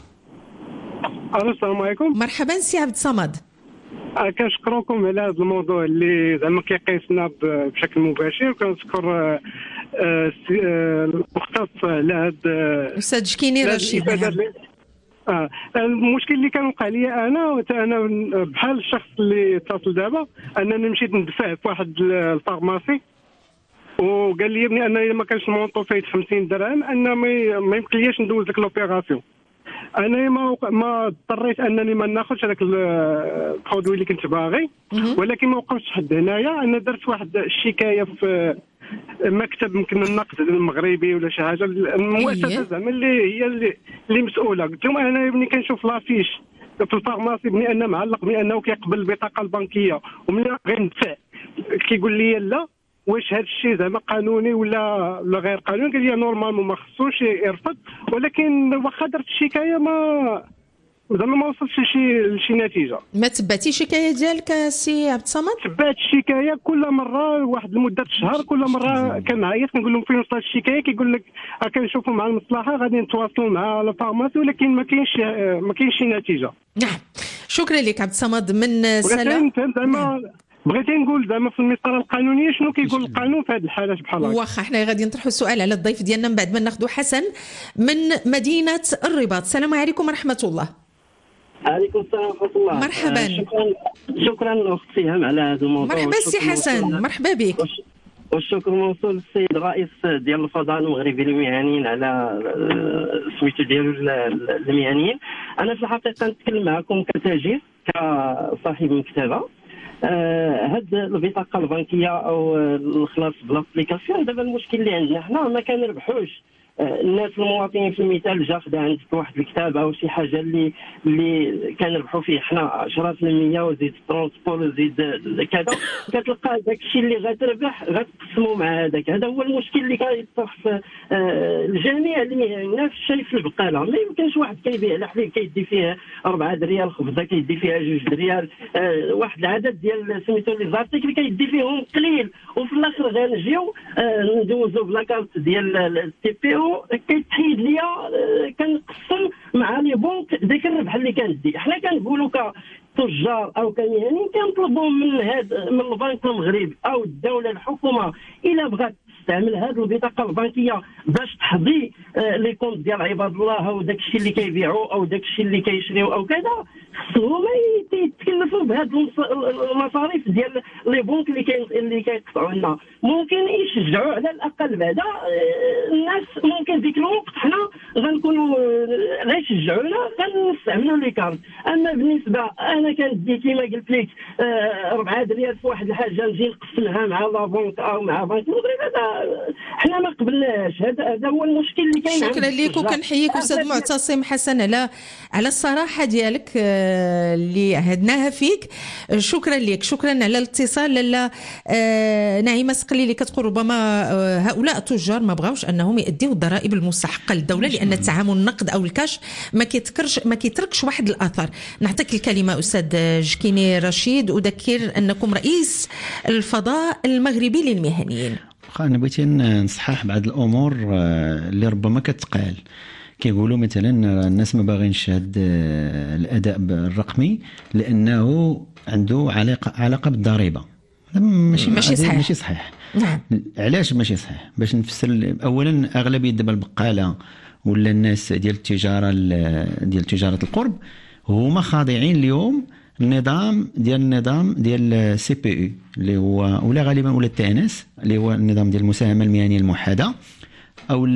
السلام عليكم. مرحبا سي عبد الصمد. آه كنشكركم على هذا الموضوع اللي زعما كيقيسنا بشكل مباشر، وكنشكر آه آه المختص على هذا الاستاذ شكيني رشيد. اه المشكل اللي كان وقع لي انا انا بحال الشخص اللي اتصل دابا انني مشيت ندفع في واحد الفارماسي وقال لي ابني انا ما كانش المونطو فايت خمسين درهم ان ما يمكنليش ندوز لك لوبيراسيون. انا ما ما اضطريت انني ما ناخذش هذاك البرودوي اللي كنت باغي، ولكن ما وقفش حد هنايا. انا درت واحد الشكايه في مكتب يمكن النقد المغربي ولا شي حاجه المؤسسه زعما اللي هي اللي, اللي مسؤوله. قلت لهم انا ابني كنشوف لافيش في الفارماسي بني انه معلق بانه كيقبل البطاقه البنكيه وملي غير ندفع كيقول لي لا. واش هذا الشيء زعما قانوني ولا ولا غير قانوني؟ قال لي نورمالمون ما خصوش يرفض، ولكن واخا درت الشكايه ما زعما ما وصلتش لشي لشي نتيجه. ما تبعتي الشكايه ديالك سي عبد الصمد؟ تبعت الشكايه كل مره واحد لمده شهر، كل مره كنعيط كنقول لهم فين وصلت الشكايه كيقول لك كنشوفوا مع المصلحه غادي نتواصلوا مع الفارماسي، ولكن ما كاينش ما كاينش شي نتيجه. نعم شكرا لك عبد الصمد من سلا. زعما بغيت نقول زعما في المسطره القانونيه شنو كيقول القانون في هذه الحالات بحال هكا. واخا حنا غادي نطرحوا السؤال على الضيف ديالنا من بعد ما ناخذوا حسن من مدينه الرباط. السلام عليكم ورحمه الله. عليكم السلام ورحمه الله. مرحبا. شكرا شكرا اختي سهام على هذا الموضوع. مرحبا سي حسن مرحبا بك. والشكر موصول للسيد رئيس ديال الفضاء المغربي للمهنيين على آه، سميتو ديالو المهنيين. انا في الحقيقه نتكلم معكم كتاجر كصاحب مكتبه. آه هاد البطاقه البنكيه او الخلاص بالابليكاسيون، دابا المشكل اللي عندنا حنا ما كنربحوش. الناس المواطنين في المثال جا خدا عندك واحد الكتاب او شي حاجه اللي اللي كنربحوا فيه حنا عشرة بالمية وزيد الترونسبور وزيد كذا، كتلقى داك الشيء اللي غتربح غتقسموا مع هذاك. هذا هو المشكل اللي كيطرح في آه الجميع اللي نفس الشيء في البقاله. ما يمكنش واحد كيبيع الحليب كيدي فيه أربعة دريال، خبزه كيدي فيها جوج دريال، آه واحد العدد ديال سميتو لي زارتيكل كيدي فيهم قليل، وفي الاخر غنجيو آه ندوزو بلاكارت ديال التي بي او كيتحيد ليا كنقسم مع لي بنك ديك الربح اللي كندي. حنا كنقولوا كتجار او كمهنيين كنطلبوا من هذا من البنك المغربي او الدوله الحكومه الا بغات تستعمل هذه البطاقه البنكيه باش تحظي آه لي كونت ديال عباد الله او داك الشيء اللي كيبيعوا او داك الشيء اللي كيشريو او كذا، خصهم يتكلفوا بهذه المصاريف ديال لي بنك اللي كي اللي كيقطعوا لنا. ممكن يشجعوا على الاقل بعدا آه الناس، ممكن ديك الوقت حنا غنكونوا آه غيشجعونا غنستعملوا لي كارت. اما بالنسبه انا كندي كيما قلت لك آه أربعة دريال في واحد الحاجه نجي نقسمها مع لا بنك او مع بنك المغرب، هذا حنا ما قبلناش. هذا هذا هو المشكل اللي كاين. شكرا لك وكنحييك استاذ معتصم حسن على على الصراحه ديالك اللي عهدناها فيك. شكرا لك، شكرا على الاتصال. لاله نعيمه سقلي اللي كتقول ربما هؤلاء التجار ما بغاوش انهم يؤديوا الضرائب المستحقه للدوله لان التعامل النقد او الكاش ما كيتكرش ما كيتركش واحد الاثر. نعطيك الكلمه استاذ جكيني رشيد، اذكر انكم رئيس الفضاء المغربي للمهنيين. انا بغيت نصحح بعض الامور اللي ربما كتقال. كيقولوا مثلا الناس ما باغينش هذا الاداء الرقمي لانه عنده علاقه علاقه بالضريبه. ماشي ماشي صحيح ماشي صحيح. نعم. علاش ماشي صحيح؟ باش نفسر، اولا اغلبيه دابا البقاله ولا الناس ديال التجاره ديال تجاره القرب هما خاضعين اليوم النظام ديال النظام ديال سي بي اي اللي هو ولا غالبا ولا تي ان اس اللي هو النظام ديال المساهمه المهنيه الموحده او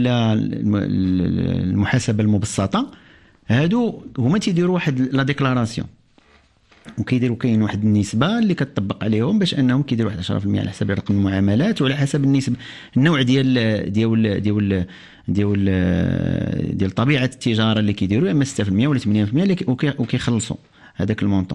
المحاسبه المبسطه. هادو هما تيديروا واحد لا ديكلاراسيون وكيديروا كاين واحد النسبه اللي كتطبق عليهم باش انهم كيديروا واحد عشرة بالمية على حسب رقم المعاملات وعلى حسب النسبه النوع ديال ديال ديال ديال ديال طبيعه التجاره اللي كيديروا، اما ستة بالمية ولا ثمانية بالمية وكيخلصوا هذاك المونطون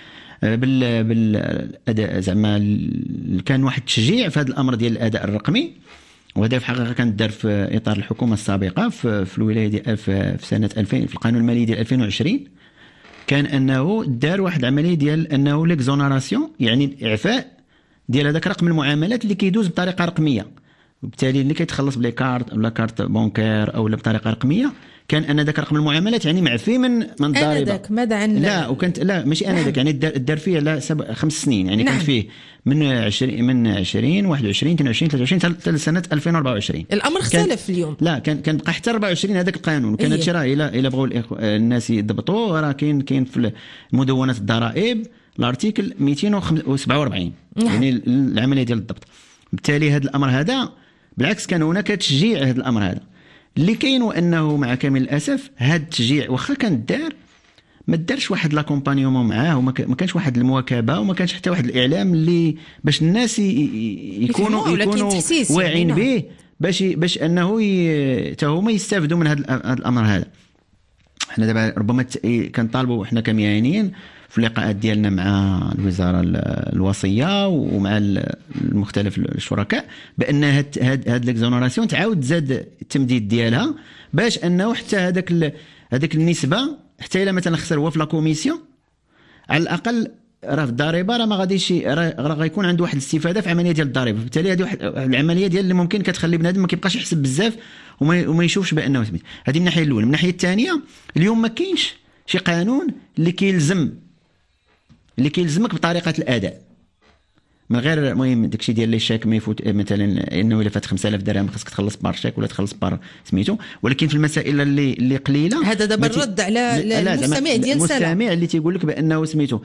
بال بالاداء. زعما كان واحد التشجيع في هذا الامر ديال الاداء الرقمي، وهذا في الحقيقه كان دار في اطار الحكومه السابقه في, في الولايه ديال في سنه ألفين في القانون المالي ديال ألفين وعشرين. كان انه دار واحد العمليه ديال انه ليكزوناراسيون، يعني الاعفاء ديال هذاك رقم المعاملات اللي كيدوز بطريقه رقميه، وبالتالي اللي كيتخلص بلي كارت ولا كارت بونكير او لا بطريقه رقميه كان ان ذاك رقم المعاملات يعني معفي من من الضريبه. انا ذاك ماذا عن لا وكنت لا ماشي انا ذاك يعني دار فيه لا سبع خمس سنين يعني نعم. كان فيه من عشرين من عشرين واحد وعشرين اثنين وعشرين ثلاثة وعشرين حتى سنه ألفين وأربعة وعشرين. الامر اختلف اليوم. لا كان كان بقى حتى أربعة وعشرين هذاك القانون. كان هادشي راه الا الا بغوا الناس يضبطوا راه كاين كاين في مدونه الضرائب الارتيكل مئتين وسبعة وأربعين نعم. يعني العمليه ديال الضبط. بالتالي هذا الامر هذا بالعكس كان هناك تشجيع هذا الامر هذا اللي كاين، وانه مع كامل الاسف هذا التشجيع واخا كان دار ما دارش واحد لاكومبانيومون معاه وما كانش واحد المواكبه وما كانش حتى واحد الاعلام اللي باش الناس يكونوا يكونوا واعين به باش باش انه حتى هما يستافدوا من هذا الامر هذا. احنا دابا ربما كنطالبوا احنا كمهنيين في اللقاءات ديالنا مع الوزاره الوصيه ومع المختلف الشركاء بان هاد هاد ليكزونوراسيون تعاود زاد التمديد ديالها باش انه حتى هذاك هذاك النسبه حتى الا مثلا خسر هو في لا كوميسيون على الاقل راه في الضريبه راه ما غاديش راه غيكون عنده واحد الاستفاده في عمليه ديال الضريبه. بالتالي هذه واحد العمليه ديال اللي ممكن كتخلي بنادم ما كيبقاش يحسب بزاف وما, وما يشوفش بانه سميت. هذه من الناحيه الاولى. من الناحيه الثانيه اليوم ما كاينش شي قانون اللي كيلزم اللي كيلزمك بطريقه الاداء من غير المهم داكشي ديال لي شاك ما يفوت مثلا انه الا فات خمسة آلاف درهم خاصك تخلص بار شاك ولا تخلص بار سميتو. ولكن في المسائل اللي اللي قليله هذا دابا الرد على المستمع ديال سلا المستمع اللي تيقول لك بانه سميتو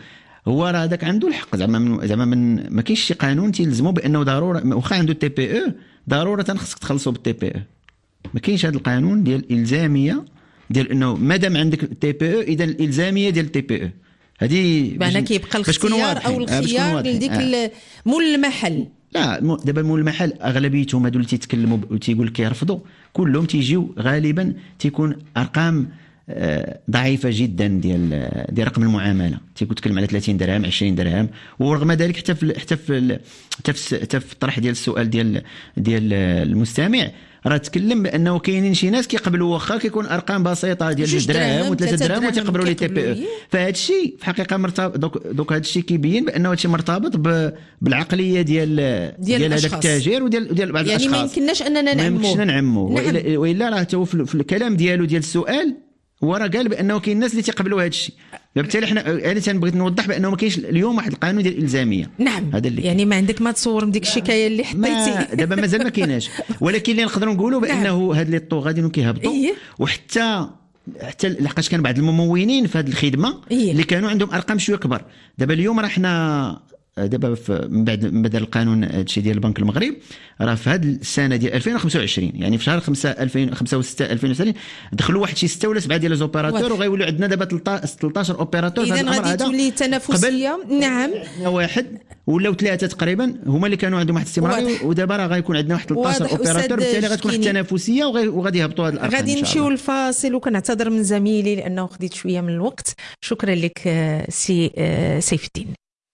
هو راه هذاك عنده الحق زعما من زعما من ما كاينش شي قانون تيلزمو بانه ضروره واخا عنده تي بي او ضروره خصك تخلصوا بالتي بي او. ما كاينش هذا القانون ديال الالزاميه ديال انه مادام عندك تي بي او اذا الالزاميه ديال التي بي او هذه بمعنى كيبقى الاختيار او الخيار لديك آه. مول المحل. لا دابا مول المحل اغلبيتهم هادو اللي تيتكلموا وتيقول لك كيرفضوا كلهم تيجيو غالبا تيكون ارقام ضعيفه جدا ديال ديال رقم المعامله، تيتكلم على ثلاثين درهم عشرين درهم. ورغم ذلك حتى في حتى في حتى في الطرح ديال السؤال ديال ديال المستمع راه تكلم بانه كاينين شي ناس كيقبلوا واخا كيكون ارقام بسيطه ديال جوج دراهم وثلاثه دراهم وتيقبلوا لي تي بي او. فهذا الشيء في حقيقه مرتبط دوك, دوك هذا الشيء كيبين بانه هادشي مرتبط بالعقليه ديال ديال هذاك التاجر وديال ديال بعض يعني الاشخاص. يعني ما يمكنناش اننا نعمموا ما يمكنش نعمموا والا والا راه تو في الكلام ديالو ديال السؤال ورا قال بانه كاين الناس اللي تيقبلوا هذا الشيء. بالتالي حنا انا تنبغي نوضح بانه ما كاينش اليوم واحد القانون ديال الالزاميه. نعم هذا اللي يعني ما عندك ما تصور من ديك الشكايه اللي حطيتي دابا مازال ما كايناش، ولكن اللي نقدروا نقولوا بانه هاد لي طو غاديين كيهبطوا. إيه؟ وحتى حتى لحقاش كان بعض الممولين في هذه الخدمه إيه؟ اللي كانوا عندهم ارقام شويه كبر. دابا اليوم راه حنا دابا من بعد من بعد القانون هادشي ديال البنك المغرب راه في هذه السنه ديال ألفين وخمسة وعشرين يعني في شهر خمسة ألفين وخمسة وستة ألفين وثلاثين دخلوا واحد شي ستة ولا سبعه ديال ليزوبيراتور وغيولوا عندنا دابا ثلاثة عشر اوبيراتور في هذا الامر. اذا غادي تولي تنافسيه. نعم واحد ولاو ثلاثه تقريبا هما اللي كانوا عندهم واحد الاستمراريه ودابا راه غيكون عندنا واحد ثلاثة عشر اوبيراتور بالتالي غتكون واحد التنافسيه وغادي يهبطوا هذه الارقام. غادي نمشيو للفاصل وكنعتذر من زميلي لانه خديت شويه من الوقت. شكرا لك سي سيف الدين.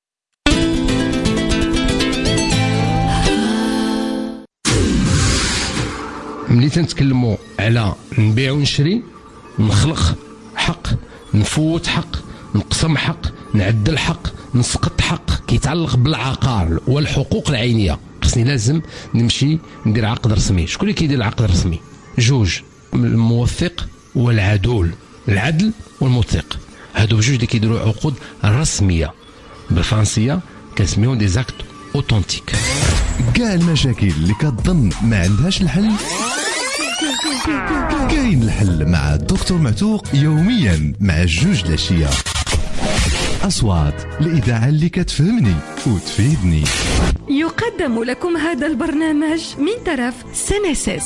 ملي تنتكلموا على نبيع ونشري نخلق حق نفوت حق نقسم حق نعدل حق نسقط حق كيتعلق بالعقار والحقوق العينيه خصني لازم نمشي ندير عقد رسمي. شكون اللي كيدير العقد الرسمي؟ جوج الموثق والعدول العدل والموثق هادو بجوج اللي كيديروا عقود رسميه بالفرنسيه كنسميهم دي زاكت اوتونتيك. كاع المشاكل اللي كتظن ما عندهاش الحل كاين الحل مع الدكتور معتوق يوميا مع جوج العشيه. أصوات الإذاعة اللي كتفهمني وتفيدني. يقدم لكم هذا البرنامج من طرف سينيسيس.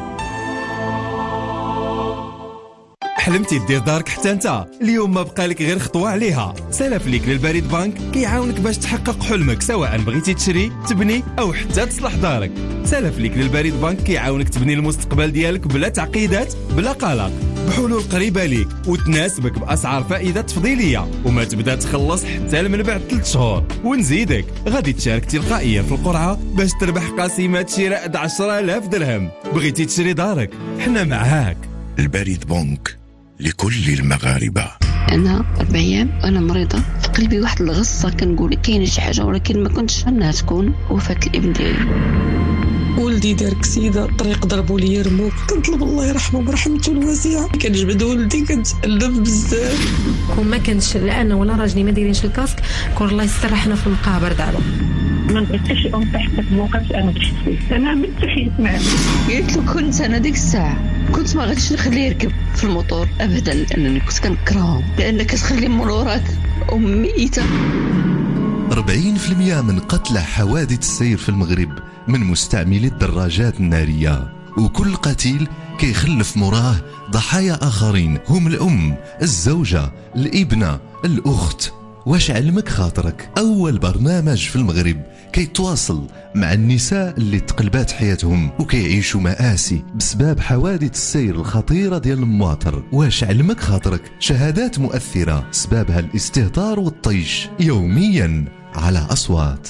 حلمتي دير دارك حتى انت؟ اليوم ما بقى لك غير خطوه عليها. سلف ليك للبريد بنك كيعاونك باش تحقق حلمك سواء بغيتي تشري تبني او حتى تصلح دارك. سلف ليك للبريد بنك كيعاونك تبني المستقبل ديالك بلا تعقيدات بلا قلق بحلول قريبه ليك وتناسبك باسعار فائده تفضيليه وما تبدا تخلص حتى من بعد ثلاث شهور. ونزيدك غادي تشارك تلقائيا في القرعه باش تربح قسيمه شراء د عشرة آلاف درهم. بغيتي تشري دارك حنا معاك. البريد بنك لكل المغاربة. أنا أربع أيام وأنا مريضة في قلبي واحد الغصة كنقول كاينة شي حاجة ولكن ما كنتش أنها تكون وفاة الابن ديالي. ولدي دار كسيدة طريق ضربوا لي رموك كنطلب الله يرحمه برحمته الواسعة. كنجبد ولدي كنتألم بزاف. كون ما كانش لا أنا ولا راجلي ما دايرينش الكاسك كون الله يستر حنا في المقابر دابا. ما نبغيش أم تحت الموقف أنا تحت أنا متحيت معاه. قلت له كنت أنا ديك الساعة كنت ما غاديش نخليه يركب في الموتور ابدا لانني كنت كنكرههم لانك كتخلي من وراك ام ميته. أربعين بالمئة من قتلى حوادث السير في المغرب من مستعملي الدراجات الناريه وكل قتيل كيخلف مراه ضحايا اخرين هم الام الزوجه الابنه الاخت. واش علمك خاطرك اول برنامج في المغرب كيتواصل مع النساء اللي تقلبات حياتهم وكيعيشوا مآسي بسبب حوادث السير الخطيرة ديال المواطر. واش علمك خاطرك شهادات مؤثرة سببها الاستهتار والطيش يوميا على أصوات.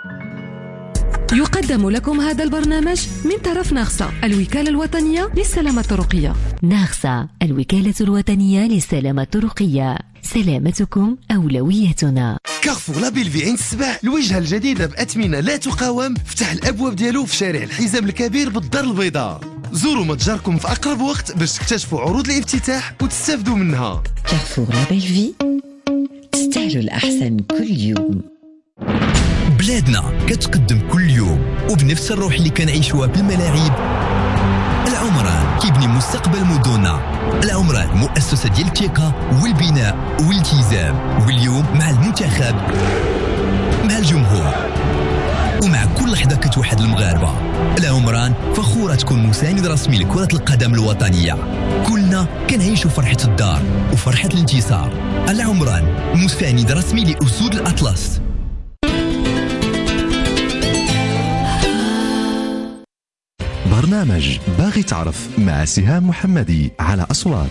يقدم لكم هذا البرنامج من طرف ناغسا الوكالة الوطنية للسلامة الطرقية. ناغسا الوكالة الوطنية للسلامة الطرقية، سلامتكم أولويتنا. كارفور لابيلفي عين السباع الوجهة الجديدة بأثمنة لا تقاوم فتح الأبواب ديالو في شارع الحزام الكبير بالدار البيضاء. زوروا متجركم في أقرب وقت باش تكتشفوا عروض الافتتاح وتستافدوا منها. كارفور لابيلفي تستاهلوا الأحسن كل يوم. بلادنا كتقدم كل يوم وبنفس الروح اللي كنعيشوها بالملاعب العمران كيبني مستقبل مدننا. العمران مؤسسة ديال الثقة والبناء والالتزام، واليوم مع المنتخب، مع الجمهور، ومع كل لحظة كتوحد المغاربة. العمران فخورة تكون مساند رسمي لكرة القدم الوطنية. كلنا كنعيشوا فرحة الدار وفرحة الانتصار. العمران مساند رسمي لأسود الأطلس. برنامج باغي تعرف مع سهام محمدي على أصوات.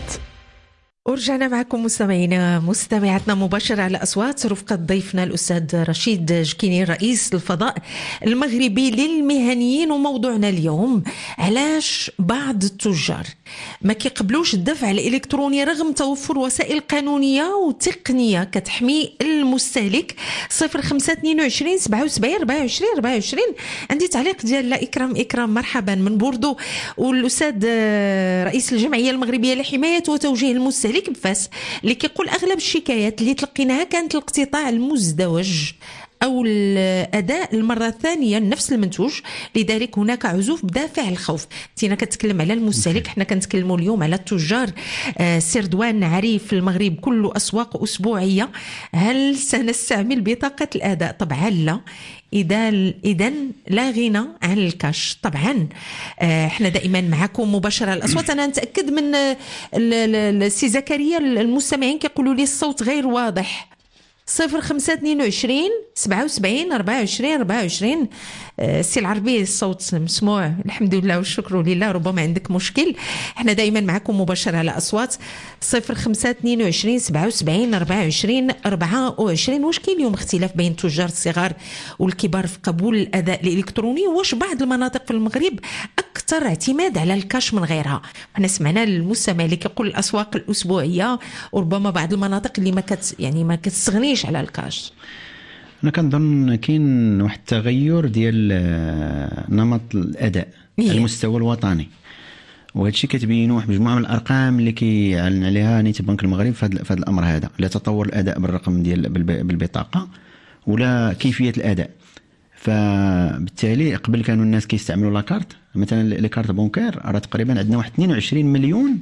ورجعنا معكم مستمعينا مستمعاتنا مباشرة على أصوات رفقة ضيفنا الأستاذ رشيد جكيني رئيس الفضاء المغربي للمهنيين. وموضوعنا اليوم علاش بعض التجار ما كيقبلوش الدفع الإلكتروني رغم توفر وسائل قانونية وتقنية كتحمي المستهلك. صفر خمسة اثنين وعشرين سبعة وسبعين أربعة وعشرين أربعة وعشرين. عندي تعليق ديال إكرام إكرام مرحبا من بوردو، والأستاذ رئيس الجمعية المغربية لحماية وتوجيه المستهلك بفاس اللي كيقول اغلب الشكايات اللي تلقيناها كانت الاقتطاع المزدوج او الاداء المره الثانيه نفس المنتوج، لذلك هناك عزوف بدافع الخوف. انتينا كتكلم على المستهلك، احنا كنتكلموا اليوم على التجار. آه سردوان عريف في المغرب كله اسواق اسبوعيه، هل سنستعمل بطاقه الاداء؟ طبعا لا. إذا إذن لا غنى عن الكاش. طبعا احنا دائما معكم مباشرة الأصوات. أنا نتأكد من السي زكريا المستمعين كيقولوا لي الصوت غير واضح. صفر خمسة اثنين وعشرين سبعة وسبعين أربعة وعشرين أربعة وعشرين. السي العربي الصوت مسموع الحمد لله والشكر لله. ربما عندك مشكل، احنا دائما معكم مباشرة على أصوات. صفر خمسة اثنين وعشرين سبعة وسبعين أربعة وعشرين أربعة وعشرين. واش كاين اليوم اختلاف بين التجار الصغار والكبار في قبول الأداء الإلكتروني؟ واش بعض المناطق في المغرب أكثر اعتماد على الكاش من غيرها؟ احنا سمعنا المستمع اللي كيقول الأسواق الأسبوعية، وربما بعض المناطق اللي ما كت يعني ما كتستغنيش على الكاش. انا كنظن كاين واحد التغير ديال نمط الاداء على المستوى الوطني، وهذا الشيء كتبينوا واحد مجموعه من الارقام اللي كيعلن عليها نيت بنك المغرب في هذا الامر هذا، لا تطور الاداء بالرقم ديال بالبطاقه ولا كيفيه الاداء. فبالتالي قبل كانوا الناس كيستعملوا لا كارت، مثلا لي كارت بونكير راه تقريبا عندنا واحد اثنين وعشرين مليون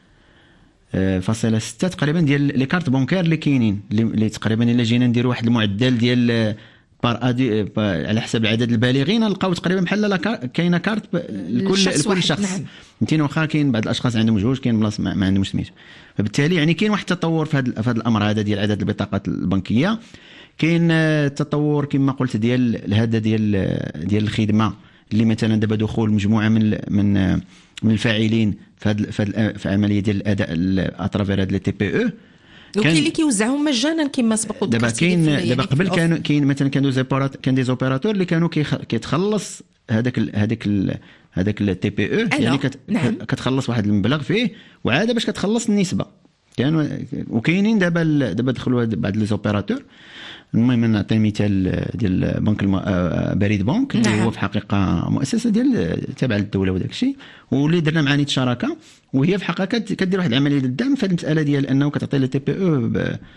فاصلة ستة تقريبا ديال لي كارت بونكير اللي كاينين، اللي تقريبا الا جينا نديروا واحد المعدل ديال بار ادي على حسب العدد البالغين نلقاو تقريبا بحال كاينه كارت لكل لكل شخص. فهمتيني؟ واخا كاين بعض الاشخاص عندهم جوج، كاين بلاص ما, ما عندهمش سميتو. فبالتالي يعني كاين واحد التطور في هذا في هذا الامر هذا ديال عدد البطاقات البنكيه. كاين تطور كما قلت ديال هذا ديال ديال الخدمه اللي مثلا دابا دخول مجموعه من من من الفاعلين في هذه في عمليه ديال الاداء اترافير هاد لي تي بي او. وكاين اللي كيوزعوهم مجانا كما سبق وذكرت. دابا كاين دابا قبل كانوا كاين مثلا كانوا زيبارات كان دي زوبيراتور اللي كانوا كيتخلص هذاك هذاك هذاك التي بي او، يعني كت نعم. كتخلص واحد المبلغ فيه وعاده باش كتخلص النسبه. كانوا وكاينين دابا دابا دخلوا بعض لي زوبيراتور. المهم نعطي مثال ديال بنك بريد بنك اللي نعم. هو في حقيقه مؤسسه ديال تابعه للدوله وداك الشيء، واللي درنا معاه نيت شراكه، وهي في حقيقه كدير واحد العمليه ديال الدعم في هذه المساله ديال انه كتعطي لي تي بي او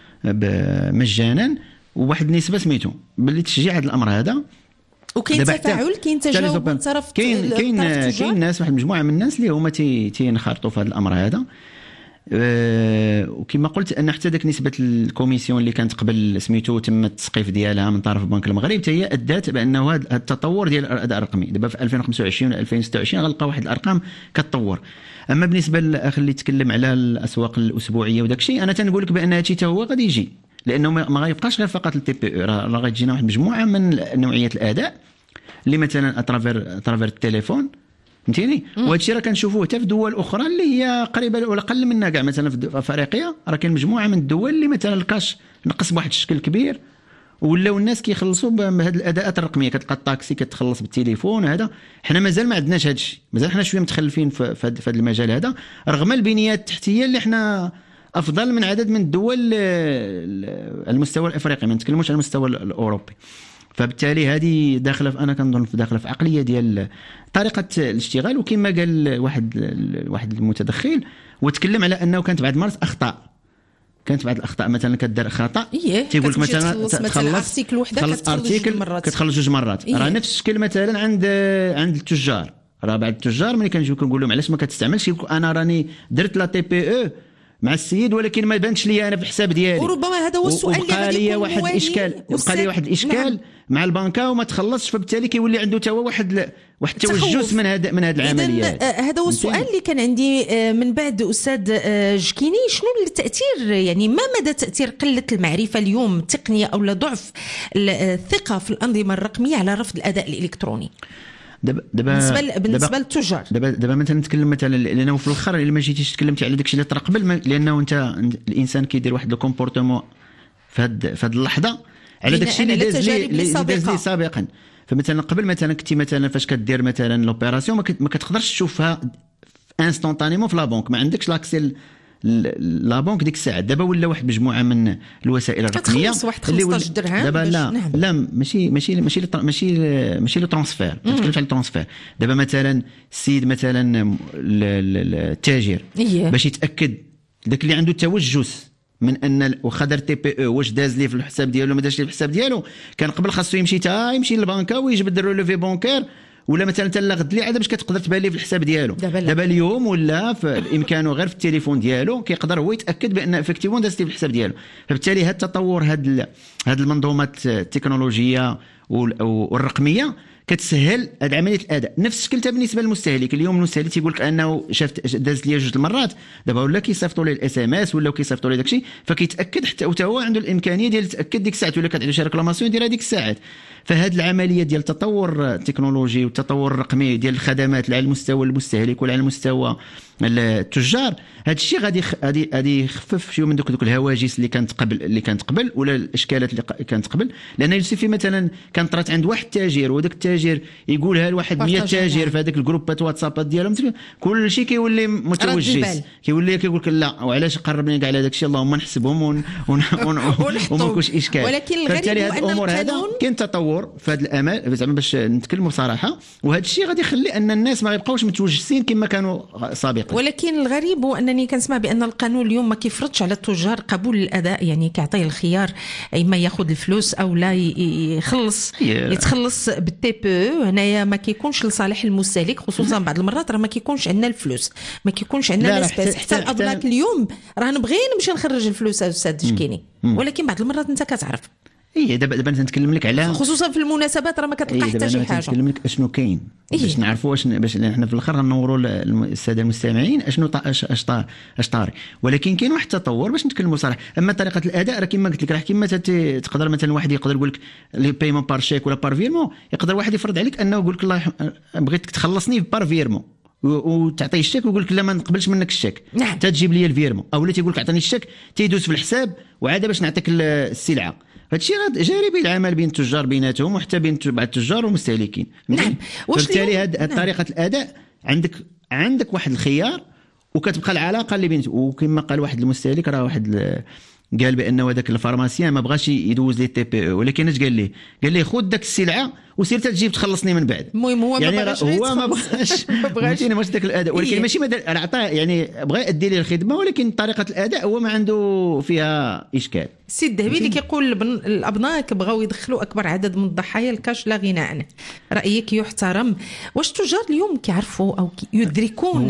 مجانا وواحد النسبه سميتو باللي تشجيع هذا الامر هذا. وكاين تفاعل، كاين تجاوب من طرف كاين كاين كاين ناس واحد مجموعه من الناس اللي هما تينخرطوا في هذا الامر هذا. أه وكما قلت ان حتى داك نسبه الكوميسيون اللي كانت قبل سميتو تم التسقيف ديالها من طرف بنك المغرب حتى هي ادات بانه هذا التطور ديال الاداء الرقمي دابا في ألفين وخمسة وعشرين و ألفين وستة وعشرين غنلقى واحد الارقام كتطور. اما بالنسبه للاخ اللي تكلم على الاسواق الاسبوعيه وداك الشيء، انا تنقول لك بان هادشي حتى هو غادي يجي، لانه ما غيبقاش غير فقط التي بي او، راه غتجينا واحد مجموعه من نوعيه الاداء اللي مثلا اترافير اترافير التليفون. فهمتيني؟ وهذا الشيء راه كنشوفوه حتى في دول اخرى اللي هي قريبه ولا اقل منا كاع. مثلا في افريقيا راه كاين مجموعه من الدول اللي مثلا الكاش نقص بواحد الشكل كبير، ولاو الناس كيخلصوا بهذه الاداءات الرقميه. كتلقى الطاكسي كتخلص بالتليفون. هذا حنا مازال ما عندناش هذا الشيء، مازال حنا شويه متخلفين في, في هذا المجال هذا، رغم البنيه التحتيه اللي حنا افضل من عدد من الدول على المستوى الافريقي، ما نتكلموش على المستوى الاوروبي. فبالتالي هذه داخله في انا كنظن في داخله في عقليه ديال طريقه الاشتغال. وكما قال واحد واحد المتدخل وتكلم على انه كانت بعض المرات اخطاء، كانت بعض الاخطاء مثلا كدار خطا تيقول لك مثلا تخلص ارتيكل وحده كتخلص ارتيكل كتخلص جوج مرات. راه نفس الشكل مثلا عند عند التجار راه بعض التجار ملي كنجيو كنقول لهم علاش ما كتستعملش، يقول انا راني درت لا تي بي او مع السيد ولكن ما بانش لي انا في الحساب ديالي، وربما هذا هو السؤال اللي غادي يكون واحد الاشكال بقى لي واحد الاشكال نعم. مع البنكه وما تخلصش، فبالتالي كيولي عنده تا هو واحد واحد التوجس من هذا من هذه العمليات. هذا هو السؤال اللي كان عندي من بعد استاذ جكيني، شنو التاثير يعني ما مدى تاثير قله المعرفه اليوم التقنيه او ضعف الثقه في الانظمه الرقميه على رفض الاداء الالكتروني دابا دابا بالنسبه بالنسبه للتجار؟ دابا دابا مثلا نتكلم مثلا لانه في الاخر الا ما جيتيش تكلمتي على داكشي اللي طرا قبل، لانه انت الانسان كيدير واحد الكومبورتمون في هاد في هاد اللحظه على داكشي اللي داز لي داز لي سابقا. فمثلا قبل مثلا كنتي مثلا فاش كدير مثلا لوبيراسيون ما كتقدرش تشوفها انستونطانيمون في لا بنك، ما عندكش لاكسي لا بنك ديك الساعه. دابا ولا واحد مجموعه من الوسائل الرقميه اللي خمسطاش درهم دابا لا نعم. لا ماشي ماشي ماشي ماشي ماشي لو ترانسفير، ما كنتكلمش على الترانسفير. دابا مثلا السيد مثلا التاجر باش يتاكد داك اللي عنده توجس من ان واخا دار تي بي او واش داز ليه في الحساب ديالو ما دازش ليه في الحساب ديالو، كان قبل خاصو يمشي تا يمشي للبنكه ويجبد الرولوفي بونكير ولا مثلا تلا غد لي عاد باش كتقدر تبان ليه في الحساب ديالو. دابا, دابا اليوم ولا في امكانه غير في التليفون ديالو كيقدر هو يتاكد بان افكتيفون دازت ليه في الحساب ديالو. فبالتالي هذا التطور هاد هاد المنظومات التكنولوجيه والرقميه كتسهل هاد عمليه الاداء. نفس الشكل بالنسبه للمستهلك، اليوم المستهلك تيقول لك انه شاف دازت لي جوج المرات، دابا ولا كيصيفطوا ليه الاس ام اس ولا كيصيفطوا ليه داكشي، فكيتاكد حتى هو عنده الامكانيه ديال يتاكد ديك الساعه ولا كتعطيو شي ريكلاماسيون ديال هذيك الساعات. فهاد العمليه ديال التطور التكنولوجي والتطور الرقمي ديال الخدمات على المستوى المستهلك وعلى المستوى التجار، هذا الشيء غادي غادي غادي يخفف شويه من دوك دوك الهواجس اللي كانت قبل اللي كانت قبل ولا الاشكالات اللي كانت قبل. لان يوسفي مثلا كانت طرات عند واحد التاجر وذاك التاجر يقولها لواحد مية تاجر في هذاك الجروبات واتساب ديالهم، كل شيء كيولي متوجس، كيولي كيقول لك لا وعلاش قربني كاع على داك الشيء، اللهم نحسبهم ون وما يكونش اشكال. ولكن الغريب هذا الامور هذا كاين تطور في هذا الامل زعما باش نتكلموا بصراحه، وهذا الشيء غادي يخلي ان الناس ما يبقاوش متوجسين كما كانوا سابقا. ولكن الغريب هو انني كنسمع بان القانون اليوم ما كيفرضش على التجار قبول الاداء، يعني كيعطيه الخيار اما ياخذ الفلوس او لا يخلص يتخلص بالتي بي او. هنايا ما كيكونش لصالح المستهلك، خصوصا بعض المرات راه ما كيكونش عندنا الفلوس، ما كيكونش عندنا الاسباس. حتى الابناك اليوم راه نبغي نمشي نخرج الفلوس استاذ جكيني، ولكن بعض المرات انت كتعرف اي دابا دابا نتكلم لك على خصوصا في المناسبات راه ما كتلقى إيه حتى شي حاجه. نتكلم لك اشنو كاين إيه؟ باش نعرفوا واش باش احنا في الاخر غنوروا الساده المستمعين اشنو اش اش اش طاري. ولكن كاين واحد التطور باش نتكلموا صراحه. اما طريقه الاداء راه كما قلت لك راه كما تقدر مثلا واحد يقدر يقول لك لي بايمون بار شيك ولا بار فيرمون، يقدر واحد يفرض عليك انه يقول لك الله بغيتك تخلصني بار فيرمون وتعطيه الشيك ويقول لك لا ما نقبلش منك الشيك نعم. تجيب لي الفيرمون، او لا تيقول لك عطيني الشيك تيدوز في الحساب وعاد باش نعطيك السلعه. هادشي جاري بين العمل بين التجار بيناتهم وحتى بين بعض التجار والمستهلكين. نعم. وبالتالي هاد طريقه الاداء عندك عندك واحد الخيار وكتبقى العلاقه اللي بين. وكما قال واحد المستهلك راه واحد قال بانه هذاك الفارماسيان ما بغاش يدوز لي تي بي او، ولكن اش قال ليه؟ قال ليه خذ داك السلعه وسير تجيب تخلصني من بعد. المهم هو يعني ما بغاش هو ما بغاش فهمتيني واش داك الاداء، ولكن إيه؟ ماشي مدى راه عطاه يعني بغى يدي ليه الخدمه، ولكن طريقه الاداء هو ما عنده فيها اشكال. السيد الذهبي اللي كيقول الابناء بغاو يدخلوا اكبر عدد من الضحايا الكاش لا غنى عنه، رايك يحترم. واش التجار اليوم كيعرفوا او يدركون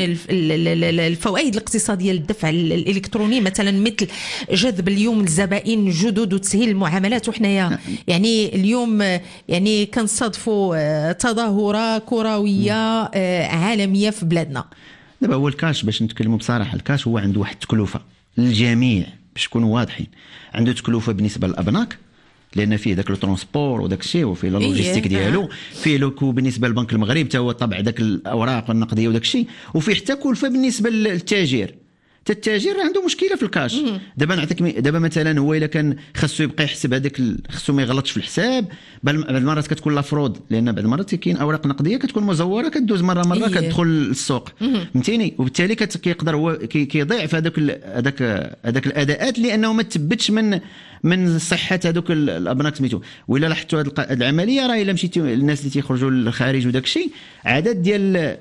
الفوائد الاقتصاديه للدفع الالكتروني، مثلا مثل جذب اليوم الزبائن جدد وتسهيل المعاملات؟ وحنايا يعني اليوم يعني كنصادفوا تظاهره كرويه عالميه في بلادنا. دابا هو الكاش باش نتكلموا بصراحه، الكاش هو عنده واحد التكلفه للجميع باش نكونوا واضحين. عنده تكلفه بالنسبه للابناك لان فيه داك الترونسبور وداك الشيء وفيه اللوجيستيك ديالو، فيه لوكو بالنسبه للبنك المغرب حتى هو طبع داك الاوراق النقديه وداك الشيء، وفيه حتى كلفه بالنسبه للتاجر. التاجر عنده مشكله في الكاش. دابا نعطيك دابا مثلا هو الا كان خاصو يبقى يحسب هذاك خاصو ما يغلطش في الحساب. بعض المرات كتكون لا فرود لان بعض المرات كاين اوراق نقديه كتكون مزوره كدوز مره مره إيه. كتدخل للسوق فهمتيني، وبالتالي كيقدر هو كيضيع في هذاك هذاك هذاك الاداءات لانه ما تثبتش من من صحه هذوك الابناك سميتو. وإلا لاحظتوا هذه العمليه راه الا مشيتوا الناس اللي تيخرجوا للخارج وداك الشيء عدد ديال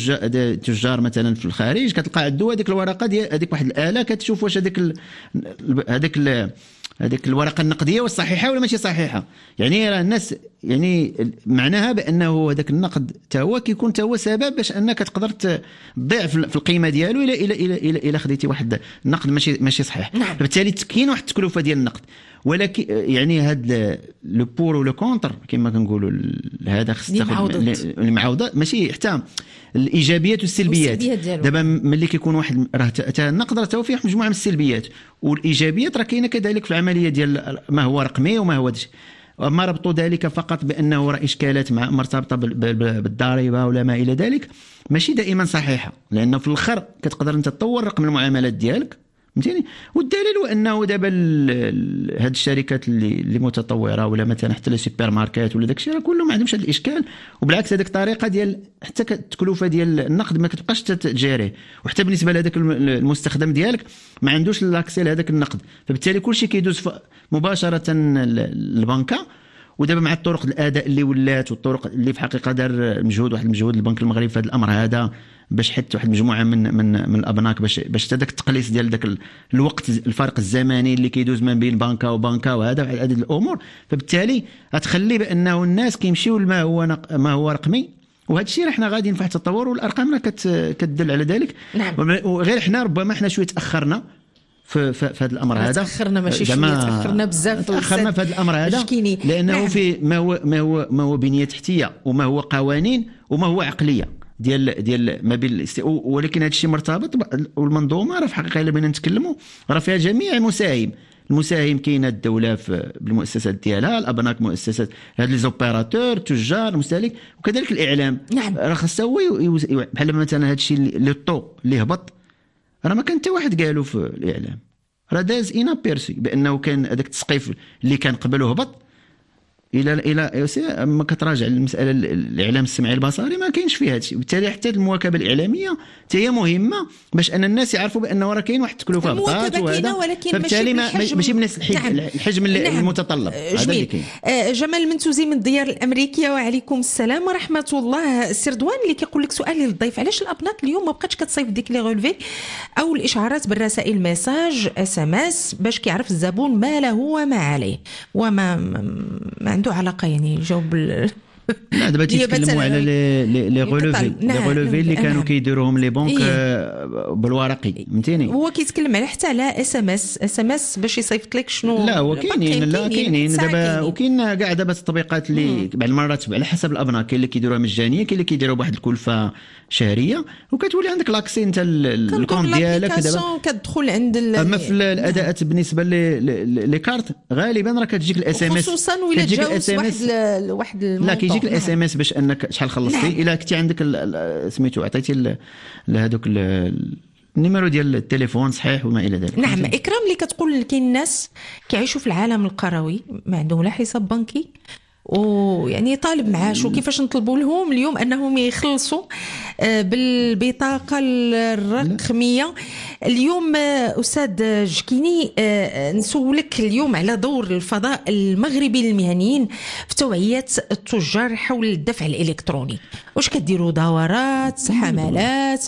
تجار مثلا في الخارج كتلقى عنده هذيك الورقه ديال هذيك واحد الاله كتشوف واش هذيك هذيك هذيك الورقه النقديه والصحيحه ولا ماشي صحيحه. يعني راه الناس يعني معناها بانه هذاك النقد حتى هو كيكون حتى هو سبب باش انك تقدر تضيع في القيمه ديالو الى الى الى الى, إلى خديتي واحد النقد ماشي ماشي صحيح. نعم. بالتالي كاين واحد التكلفه ديال النقد، ولكن يعني هاد لو بور ولو كونتر كما كنقولوا هذا خص تاخذ المعوضات ماشي حتى الايجابيات والسلبيات. دابا ملي كيكون واحد راه حتى النقد راه فيه مجموعه من السلبيات، والايجابيات راه كاينه كذلك في العمليه ديال ما هو رقمي وما هو دش. اما ربطوا ذلك فقط بانه راه اشكالات مع مرتبطه بالضريبه ولا ما الى ذلك ماشي دائما صحيحه، لانه في الاخر كتقدر انت تطور رقم المعاملات ديالك فهمتيني. والدليل هو انه دابا هاد الشركات اللي اللي متطوره ولا مثلا حتى السوبر ماركات ولا داكشي راه كلهم ما عندهمش هذا الاشكال، وبالعكس هذيك الطريقه ديال حتى التكلفه ديال النقد ما كتبقاش تجاريه، وحتى بالنسبه لهذاك المستخدم ديالك ما عندوش لاكسي لهذاك النقد، فبالتالي كلشي كيدوز مباشره للبنكه. ودابا مع الطرق الاداء اللي ولات والطرق اللي في حقيقه دار مجهود واحد المجهود البنك المغربي في هذا الامر هذا باش حتى واحد المجموعه من من من الابناك باش باش حتى داك التقليص ديال داك الوقت الفرق الزمني اللي كيدوز ما بين بنكه وبنكه وهذا واحد عدد الامور، فبالتالي غتخلي بانه الناس كيمشيو لما هو ما هو رقمي. وهذا الشيء راه حنا غاديين في واحد التطور والارقام راه كتدل على ذلك. نعم. وغير حنا ربما حنا شويه تاخرنا في في هذا الامر هذا، تاخرنا ماشي شويه تاخرنا بزاف تاخرنا في هذا الامر هذا لانه نعم. في ما هو ما هو ما هو بنيه تحتيه وما هو قوانين وما هو عقليه ديال ديال ما بين، ولكن هذا الشيء مرتبط والمنظومه راه في الحقيقه الا بغينا نتكلموا راه فيها جميع المساهم. المساهم كاينه الدوله في بالمؤسسات ديالها، الابناك مؤسسات هاد لي زوبيراتور التجار المستهلك، وكذلك الاعلام. نعم. راه خاص هو بحال مثلا هذا الشيء اللي الطو اللي هبط راه ما كان حتى واحد قالوا في الاعلام، راه داز اينا بيرسي بانه كان هذاك التسقيف اللي كان قبله هبط الى الى اما كتراجع المساله الاعلام السمعي البصري ما كاينش فيها هادشي. بالتالي حتى المواكبه الاعلاميه حتى هي مهمه باش ان الناس يعرفوا بانه راه كاين واحد التكلفه هبطات وهذا، فبالتالي ماشي بنفس الحجم, نعم. الحجم نعم. المتطلب. جميل. آه جمال المنتوزي من الديار الامريكيه، وعليكم السلام ورحمه الله. سردوان اللي كيقول لك سؤال للضيف، علاش الابناك اليوم ما بقاتش كتصيف ديك لي غولفي او الاشعارات بالرسائل ميساج اس ام اس باش كيعرف الزبون ما له وما عليه وما ما عنده علاقه يعني جاوب لا دابا تيتكلموا على لي لي غولوفي لي غولوفي اللي كانوا كيديروهم لي بنك بالورقي فهمتيني. هو كيتكلم على حتى على اس ام اس اس ام اس باش يصيفط لك شنو. لا هو كاينين لا كاينين دابا، وكاين كاع دابا التطبيقات اللي بعض المرات على حسب الابناك كاين اللي كيديروها مجانيه كاين اللي كيديروها بواحد الكلفه شهريه، وكتولي عندك لاكسي انت الكونت ديالك دابا كتدخل عند اما في الاداءات بالنسبه لي كارت غالبا راه كتجيك الاس ام اس، خصوصا ولا تجاوز واحد واحد لا كيجيك الاس ام اس باش انك شحال خلصتي. نعم. الا كنتي عندك سميتو عطيتي لهذوك النيميرو ديال التليفون صحيح وما الى ذلك. نعم. اكرام اللي كتقول كاين الناس كيعيشوا في العالم القروي ما عندهم لا حساب بنكي ويعني طالب معاش، وكيفاش نطلبوا لهم اليوم انهم يخلصوا بالبطاقه الرقميه. اليوم استاذ جكيني نسولك اليوم على دور الفضاء المغربي للمهنيين في توعيه التجار حول الدفع الالكتروني. واش كديروا دورات حملات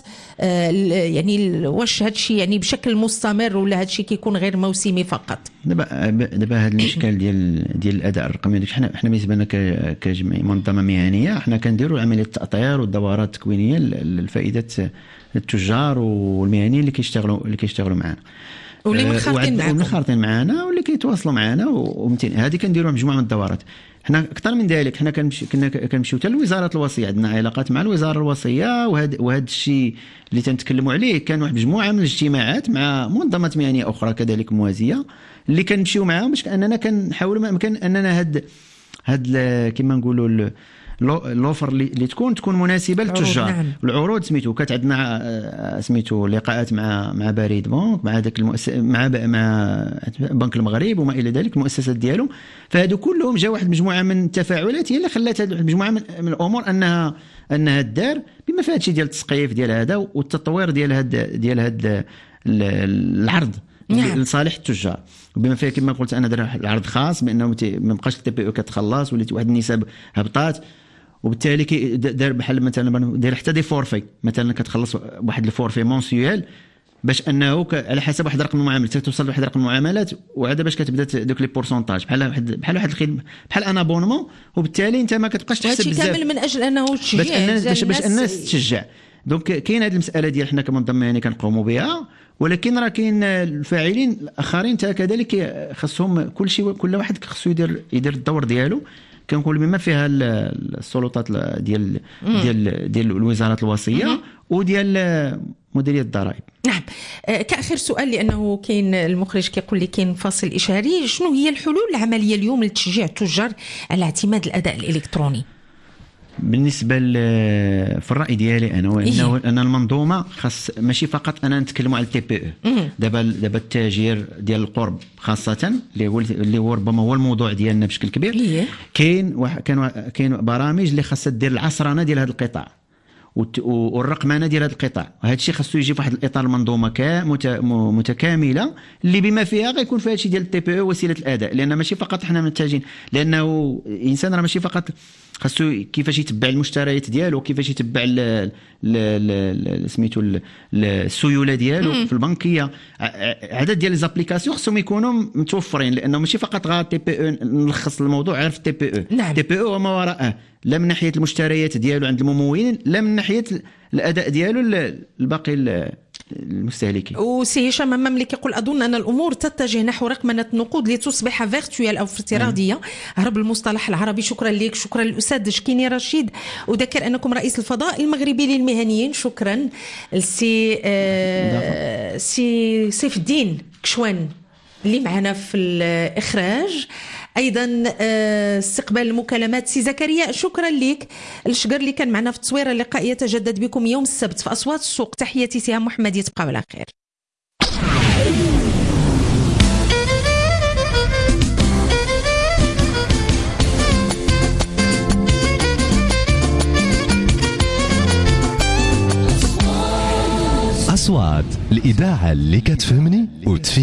يعني واش هادشي يعني بشكل مستمر ولا هادشي كيكون غير موسمي فقط؟ دابا دابا هذا الاشكال ديال ديال الاداء الرقمي حنا حنا بالنسبه لنا كجمعيه منظمه مهنيه حنا كنديروا عمليه التاطير والدورات التكوينيه لفائده التجار والمهنيين اللي كيشتغلوا اللي كيشتغلوا معنا واللي منخرطين معنا منخرطين معنا واللي كيتواصلوا معنا ومتين. هذه كنديروها مجموعه من الدورات. حنا اكثر من ذلك حنا كنمشي كنا كنمشيو حتى لوزاره الوصيه، عندنا علاقات مع الوزاره الوصيه، وهذا وهذا الشيء اللي تنتكلموا عليه كان واحد مجموعه من الاجتماعات مع منظمات مهنيه اخرى كذلك موازيه اللي كنمشيو معاهم باش اننا كنحاولوا ما امكن اننا هاد هاد كما نقولوا لوفر اللي تكون تكون مناسبه للتجار. نعم. العروض سميتو كانت عندنا سميتو لقاءات مع مع بريد بنك مع هذاك المؤسسه مع مع بنك المغرب وما الى ذلك المؤسسات ديالهم، فهادو كلهم جا واحد مجموعه من التفاعلات هي اللي خلات هذه المجموعه من, من الامور انها انها دار بما فيها هادشي ديال التسقيف ديال هذا والتطوير ديال هذا ديال هذا العرض. نعم. لصالح التجار، وبما فيها كما قلت انا دار العرض خاص بانه ما بقاش التي بي او كتخلص ولات واحد النسب هبطات، وبالتالي دار بحال مثلا داير حتى دي فورفي مثلا كتخلص واحد الفورفي مونسيوال باش انه على حسب واحد رقم المعاملات توصل لواحد رقم المعاملات وعاد باش كتبدا دوك لي بورسونتاج بحال واحد بحال واحد الخدمه بحال ان ابونمون وبالتالي انت ما كتبقاش تحسب بزاف كامل من اجل انه تشجع باش الناس باش, باش الناس تشجع. دونك كاين هذه المساله ديال حنا كمنظمه يعني كنقوموا بها ولكن راه كاين الفاعلين الاخرين حتى كذلك خاصهم كل شيء كل واحد خصو يدير يدير الدور ديالو كنقول بما فيها السلطات ديال ديال ديال الوزارات الوصيه وديال مديريه الضرائب. نعم. كاخر سؤال لانه كاين المخرج كيقول لي كاين فاصل اشاري، شنو هي الحلول العمليه اليوم لتشجيع التجار على اعتماد الاداء الالكتروني؟ بالنسبه في الراي ديالي انا وانه ان المنظومه خاص ماشي فقط انا نتكلموا على التي بي او. دابا دابا التاجير ديال القرب خاصه اللي هو اللي هو ربما هو الموضوع ديالنا بشكل كبير. كاين كان كاين برامج اللي خاصها دير العصرنه ديال هذا القطاع والرقمنه ديال هذا القطاع، وهذا الشيء خاصو يجي في واحد الاطار المنظومه متكامله اللي بما فيها غيكون فيها شيء ديال التي بي او وسيله الاداء، لان ماشي فقط حنا محتاجين، لانه الانسان راه ماشي فقط خاصو كيفاش يتبع المشتريات ديالو وكيفاش يتبع سميتو السيوله ديالو في البنكيه. عدد ديال ليزابليكاسيون خصهم يكونوا متوفرين، لانه ماشي فقط غا تي بي او نلخص الموضوع غير في التي بي او. نعم. تي بي او وما وراءه، لا من ناحيه المشتريات ديالو عند الممولين لا من ناحيه الاداء ديالو الباقي المستهلكين. وسي هشام امام اللي كيقول اظن ان الامور تتجه نحو رقمنه النقود لتصبح فيرتوال او افتراضيه. هرب المصطلح العربي. شكرا لك، شكرا للاستاذ شكيني رشيد. اذكر انكم رئيس الفضاء المغربي للمهنيين. شكرا لسي آه سي سيف الدين كشوان اللي معنا في الاخراج، ايضا استقبال المكالمات سي زكريا. شكرا لك. الشقر اللي كان معنا في التصوير. اللقاء يتجدد بكم يوم السبت في اصوات السوق. تحياتي سهام محمد، يتبقى على خير. أصوات الإذاعة اللي كتفهمني وتفيد.